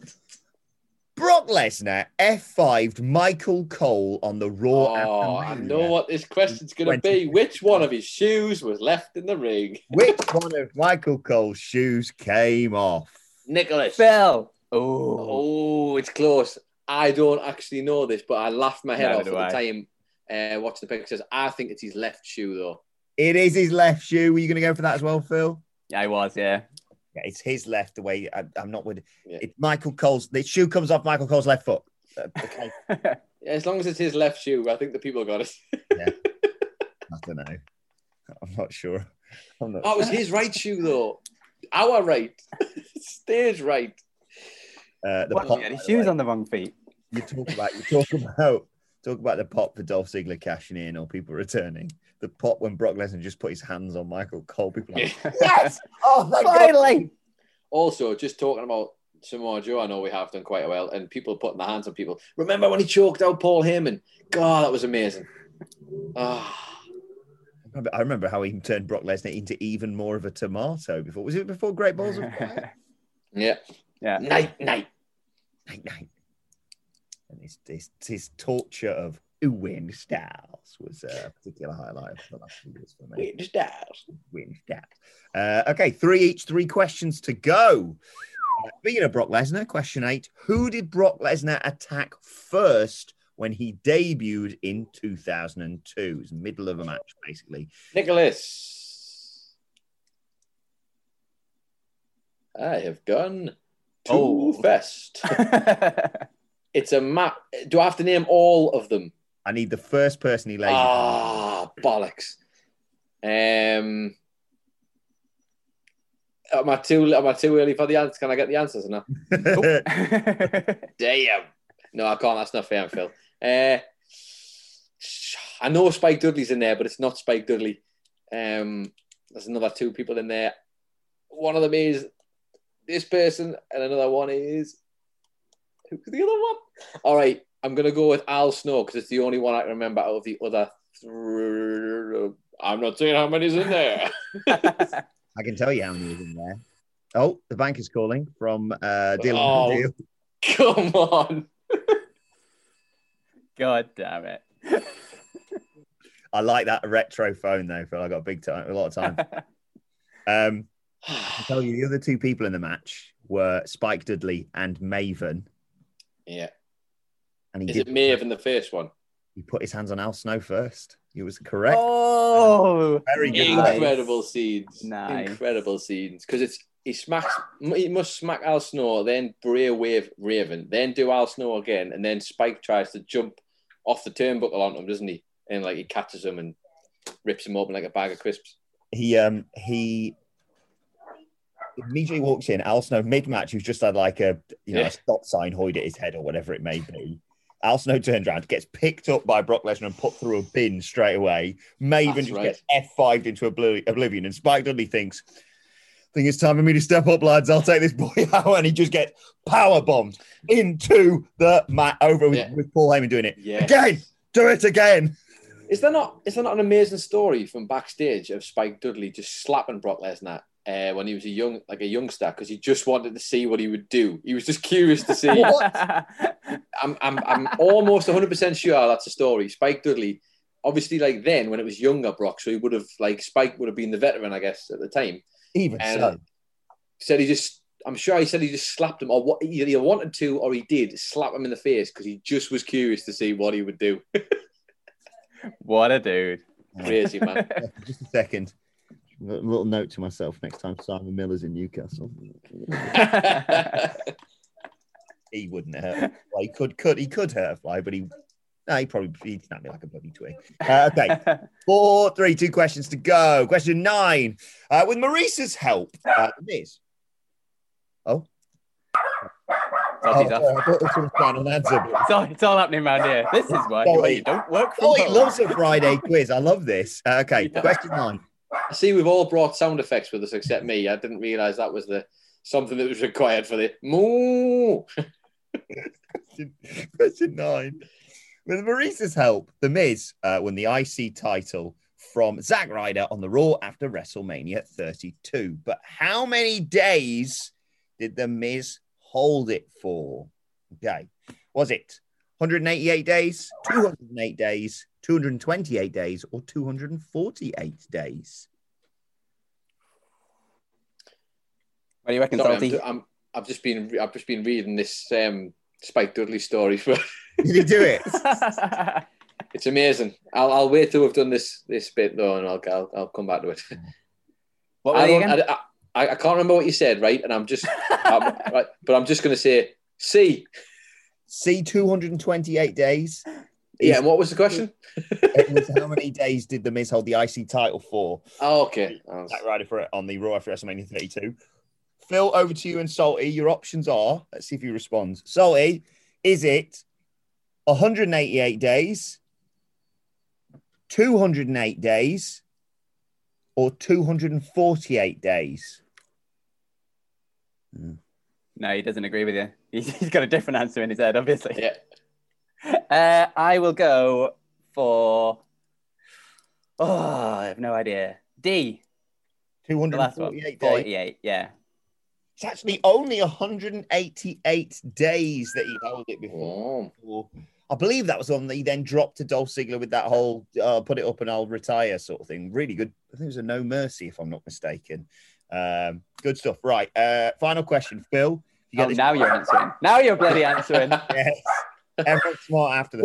Brock Lesnar F5'd Michael Cole on the Raw. Oh, I know what this question's going to be. Which one of his shoes was left in the ring? Which one of Michael Cole's shoes came off? Nicholas. Phil. Oh, it's close. I don't actually know this, but I laughed my head off at the time watching the pictures. I think it's his left shoe, though. It is his left shoe. Were you going to go for that as well, Phil? Yeah, I was, yeah. Yeah, it's his left. The way I'm not with it's Michael Cole's. The shoe comes off Michael Cole's left foot. Okay. Yeah, as long as it's his left shoe, I think the people got it. Yeah. I don't know. I'm not sure. It was his right shoe, though. Our right. Stage right. His shoes on the wrong feet. You talk about the pop for Dolph Ziggler cashing in or people returning. The pop when Brock Lesnar just put his hands on Michael Cole. People are like, yes! Oh, finally! Also, just talking about Samoa Joe, I know we have done quite well, and people putting their hands on people. Remember when he choked out Paul Heyman? God, that was amazing. I remember how he turned Brock Lesnar into even more of a tomato before. Was it before Great Balls of Fire? Yeah. Night. And his torture of Owen Styles was a particular highlight of the last few years for me. Owen Styles. Okay, 3 each, 3 questions to go. Speaking of Brock Lesnar, question 8. Who did Brock Lesnar attack first when he debuted in 2002? It was middle of a match, basically. Nicholas. I have gone too fast. It's a map. Do I have to name all of them? I need the first person he lays. Bollocks. Am I too early for the answer? Can I get the answers or not? Damn. No, I can't. That's not fair, Phil. I know Spike Dudley's in there, but it's not Spike Dudley. There's another 2 people in there. One of them is this person, and another one is who's the other one? All right, I'm gonna go with Al Snow because it's the only one I can remember out of the other. I'm not saying how many's in there. I can tell you how many is in there. Oh, the bank is calling from Dylan. Oh, come on. God damn it. I like that retro phone though, Phil. I got a lot of time. I tell you, the other two people in the match were Spike Dudley and Maven. Yeah. And is it Maven the first one? He put his hands on Al Snow first. He was correct. Oh, very good. Incredible scenes. Nice. Incredible scenes. Because he must smack Al Snow, then Bray wave Raven, then do Al Snow again, and then Spike tries to jump off the turnbuckle onto him, doesn't he? And like he catches him and rips him open like a bag of crisps. He immediately walks in. Al Snow mid-match, who's just had like a stop sign hoid at his head or whatever it may be. Al Snow turns around, gets picked up by Brock Lesnar and put through a bin straight away. Maven just gets F5'd into oblivion, and Spike Dudley thinks, I think it's time for me to step up, lads. I'll take this boy out. And he just gets power bombed into the mat over with Paul Heyman doing it. Yeah. Again, do it again. Is there not an amazing story from backstage of Spike Dudley just slapping Brock Lesnar when he was a youngster because he just wanted to see what he would do? He was just curious to see. I'm almost 100% sure that's a story. Spike Dudley, obviously, like then when it was younger Brock, so he would have Spike would have been the veteran, I guess, at the time. Even so, I'm sure he said he just slapped him, or what he either wanted to or he did slap him in the face because he just was curious to see what he would do. What a dude. Crazy, man. Just a second. A little note to myself next time Simon Miller's in Newcastle. He wouldn't hurt. Well, he could hurt a fly, but he'd snap me like a bloody twig. Okay. 4, 3, 2 questions to go. Question 9. With Maurice's help, Miz. Oh. I thought this was trying to answer. It's all happening around here. This is why you don't work from he home. loves a Friday quiz. I love this. Okay, question 9. I see we've all brought sound effects with us except me. I didn't realise that was something that was required for the moo. Question 9. With Maurice's help, The Miz won the IC title from Zack Ryder on the Raw after WrestleMania 32. But how many days did The Miz hold it for? Okay. Was it 188 days, 208 days, 228 days, or 248 days? What do you reckon, Salty? I've just been reading this Spike Dudley story for. Did he do it? It's amazing. I'll wait till we've done this bit though, and I'll come back to it. What were you again? I can't remember what you said, right? And I'm just, but I'm just going to say C 228 days. Yeah, and what was the question? It was how many days did The Miz hold the IC title for? Oh, okay. Zack Ryder for it on the Raw after WrestleMania 32. Phil, over to you and Salty. Your options are, let's see if you respond. Salty, is it 188 days, 208 days, or 248 days? No, he doesn't agree with you. He's got a different answer in his head, obviously. Yeah. I will go for... I have no idea. D. 248 days. 48, yeah. It's actually only 188 days that he held it before. Oh. I believe that was on that he then dropped to Dolph Ziggler with that whole put it up and I'll retire sort of thing. Really good. I think it was a No Mercy, if I'm not mistaken. Good stuff. Right. Final question, Phil. Now you're answering. Now you're bloody answering. Yes. Everyone's smart after the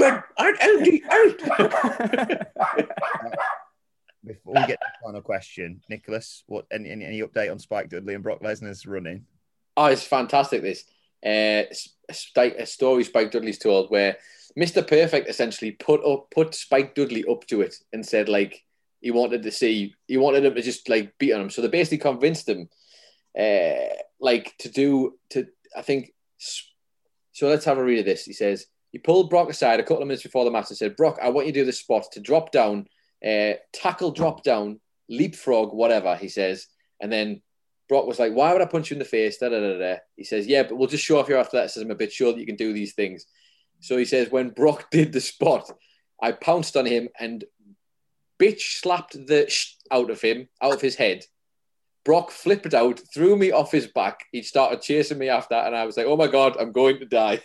188. Before we get to the final question, Nicholas, what any update on Spike Dudley and Brock Lesnar's running? Oh, it's fantastic. This a story Spike Dudley's told where Mr. Perfect essentially put Spike Dudley up to it and said like he wanted him to just like beat on him. So they basically convinced him I think. So let's have a read of this. He says he pulled Brock aside a couple of minutes before the match and said, "Brock, I want you to do this spot to drop down, tackle, drop down, leapfrog, whatever." He says, and then Brock was like, why would I punch you in the face? Da, da, da, da. He says, yeah, but we'll just show off your athleticism a bit, show that you can do these things. So he says, when Brock did the spot, I pounced on him and bitch slapped the out of him, out of his head. Brock flipped out, threw me off his back. He started chasing me after, and I was like, oh my God, I'm going to die.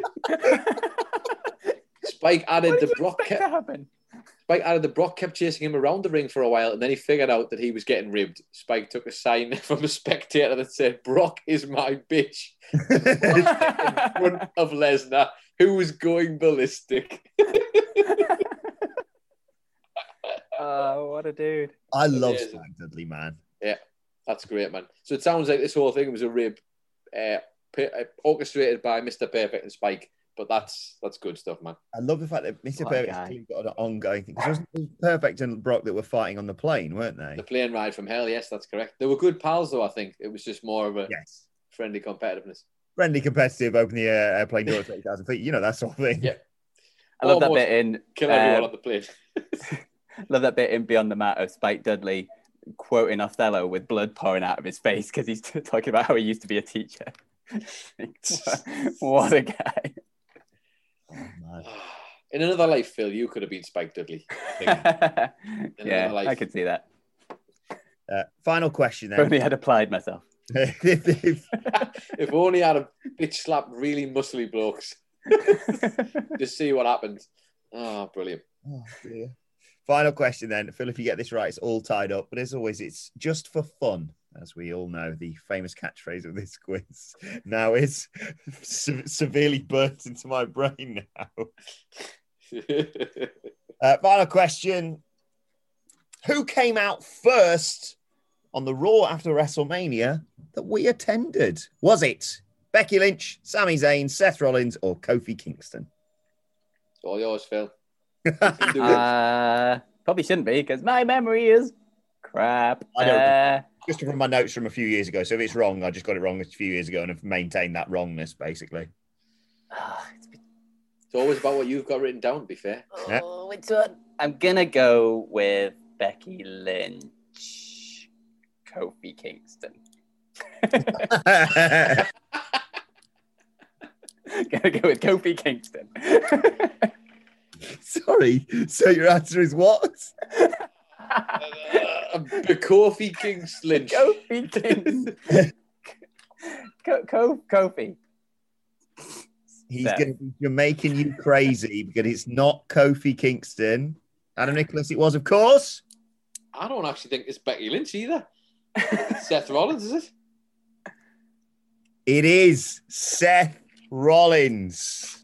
Spike added the Brock kept chasing him around the ring for a while, and then he figured out that he was getting ribbed. Spike took a sign from a spectator that said, Brock is my bitch. In front of Lesnar, who was going ballistic. Oh, what a dude. I love Spike Dudley, man. Yeah, that's great, man. So it sounds like this whole thing was a rib orchestrated by Mr. Perfect and Spike. But that's good stuff, man. I love the fact that Mr. Perfect's got an ongoing thing. It was Perfect and Brock that were fighting on the plane, weren't they? The plane ride from hell, yes, that's correct. They were good pals, though, I think. It was just more of a friendly competitiveness. Friendly, competitive, open the airplane door at 30,000 feet. You know, that sort of thing. Yeah. I love that bit in... Kill everyone on the plane. Love that bit in Beyond the Mat of Spike Dudley quoting Othello with blood pouring out of his face because he's talking about how he used to be a teacher. What a guy. Oh, in another life, Phil, you could have been Spike Dudley. Yeah, I could see that. Final question then. If only I'd applied myself. If only I'd have bitch slapped really muscly blokes. Just see what happens. Oh, brilliant. Oh, dear. Final question then. Phil, if you get this right, it's all tied up. But as always, it's just for fun. As we all know, the famous catchphrase of this quiz now is severely burnt into my brain now. Final question. Who came out first on the Raw after WrestleMania that we attended? Was it Becky Lynch, Sami Zayn, Seth Rollins, or Kofi Kingston? It's all yours, Phil. Probably shouldn't be because my memory is crap. I don't just from my notes from a few years ago. So if it's wrong, I just got it wrong a few years ago and have maintained that wrongness, basically. It's always about what you've got written down, to be fair. Oh, which one? I'm going to go with Becky Lynch, Kofi Kingston. Gonna go with Kofi Kingston. Sorry. So your answer is what? Kofi Kingston. Kofi Kingston. Kofi. He's going to be Jamaican you crazy because it's not Kofi Kingston. Adam Nicholas, it was, of course. I don't actually think it's Becky Lynch either. It's Seth Rollins, is it? It is Seth Rollins.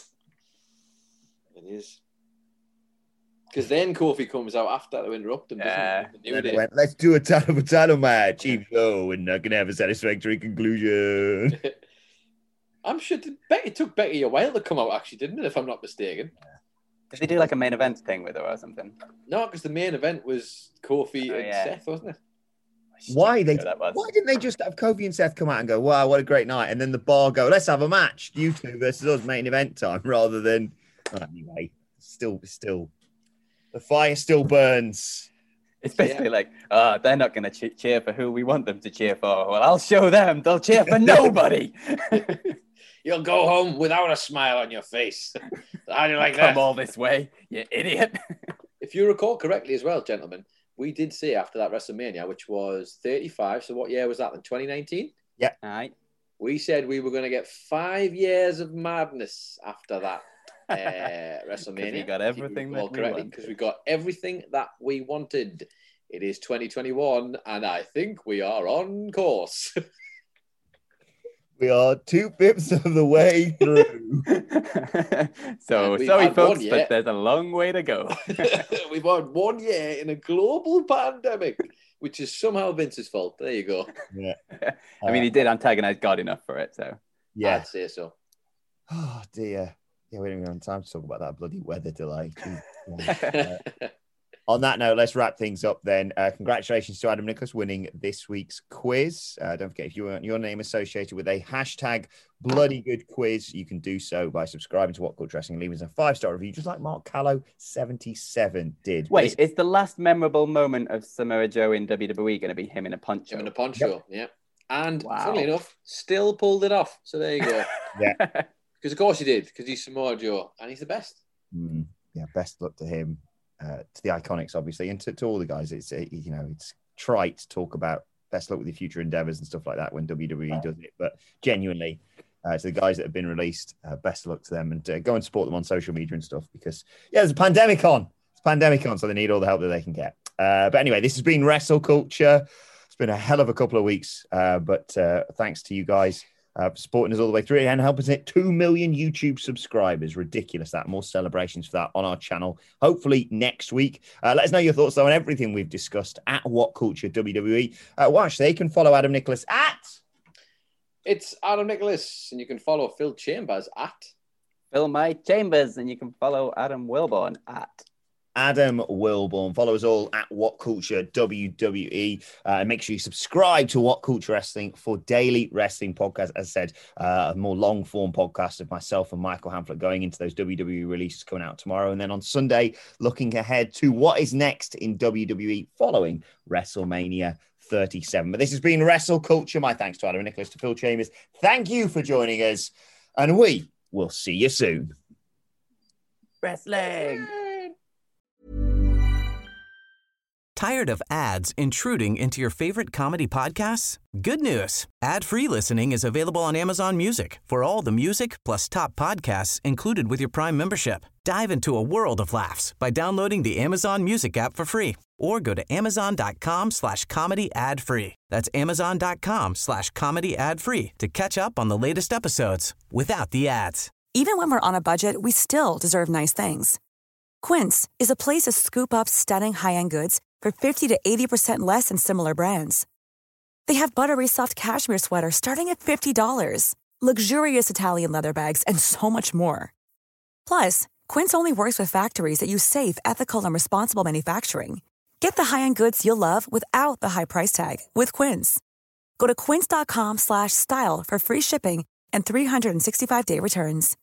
It is. Because then Kofi comes out after to interrupt him. Went, let's do a title match. Even though we're not going to have a satisfactory conclusion. I'm sure it took Becky a while to come out, actually, didn't it? If I'm not mistaken. Did they do like a main event thing with her or something? No, because the main event was Kofi and Seth, wasn't it? Why didn't they just have Kofi and Seth come out and go, wow, what a great night, and then the bar go, let's have a match, you two versus us, main event time, rather than anyway, still the fire still burns. It's basically like, they're not going to cheer for who we want them to cheer for. Well, I'll show them. They'll cheer for nobody. You'll go home without a smile on your face. How do you like that? Come all this way, you idiot. If you recall correctly as well, gentlemen, we did say after that WrestleMania, which was 35. So what year was that then? 2019? Yeah. All right. We said we were going to get 5 years of madness after that WrestleMania. We got everything that we wanted. Because we got everything that we wanted. It is 2021, and I think we are on course. We are 2 pips of the way through. So sorry, folks, but there's a long way to go. We've had 1 year in a global pandemic, which is somehow Vince's fault. There you go. Yeah. I mean, he did antagonize God enough for it, so. Yeah. I'd say so. Oh, dear. Yeah, we don't even have time to talk about that bloody weather delay. On that note, let's wrap things up then. Congratulations to Adam Nicholas winning this week's quiz. Don't forget, if you want your name associated with a hashtag bloody good quiz, you can do so by subscribing to What Culture Wrestling, leaving us a 5-star review, just like Mark Callow 77 did. Wait, is the last memorable moment of Samoa Joe in WWE going to be him in a poncho? Him in a poncho, yeah. And funnily enough, still pulled it off. So there you go. Yeah. Because of course he did, because he's Samoa Joe and he's the best. Yeah, best luck to him, to the Iconics, obviously, and to all the guys. It's it's trite to talk about best luck with your future endeavors and stuff like that when WWE does it, but genuinely, to the guys that have been released, best of luck to them, and go and support them on social media and stuff, because there's a pandemic on. It's a pandemic on, so they need all the help that they can get. But anyway, this has been Wrestle Culture. It's been a hell of a couple of weeks, but thanks to you guys for supporting us all the way through and helping us hit 2 million YouTube subscribers. Ridiculous that. More celebrations for that on our channel, hopefully next week. Let us know your thoughts, though, on everything we've discussed at What Culture WWE. Watch, they can follow Adam Nicholas at... It's Adam Nicholas, and you can follow Phil Chambers at... Phil My Chambers, and you can follow Adam Wilborn at... Adam Wilborn. Follow us all at What Culture WWE. And make sure you subscribe to What Culture Wrestling for daily wrestling podcasts. As I said, a more long form podcast of myself and Michael Hamflett going into those WWE releases coming out tomorrow. And then on Sunday, looking ahead to what is next in WWE following WrestleMania 37. But this has been Wrestle Culture. My thanks to Adam Nicholas, to Phil Chambers. Thank you for joining us. And we will see you soon. Wrestling. Tired of ads intruding into your favorite comedy podcasts? Good news. Ad-free listening is available on Amazon Music for all the music plus top podcasts included with your Prime membership. Dive into a world of laughs by downloading the Amazon Music app for free or go to amazon.com/comedy ad-free. That's amazon.com/comedy ad-free to catch up on the latest episodes without the ads. Even when we're on a budget, we still deserve nice things. Quince is a place to scoop up stunning high-end goods for 50 to 80% less than similar brands. They have buttery soft cashmere sweaters starting at $50, luxurious Italian leather bags, and so much more. Plus, Quince only works with factories that use safe, ethical, and responsible manufacturing. Get the high-end goods you'll love without the high price tag with Quince. Go to quince.com/style for free shipping and 365-day returns.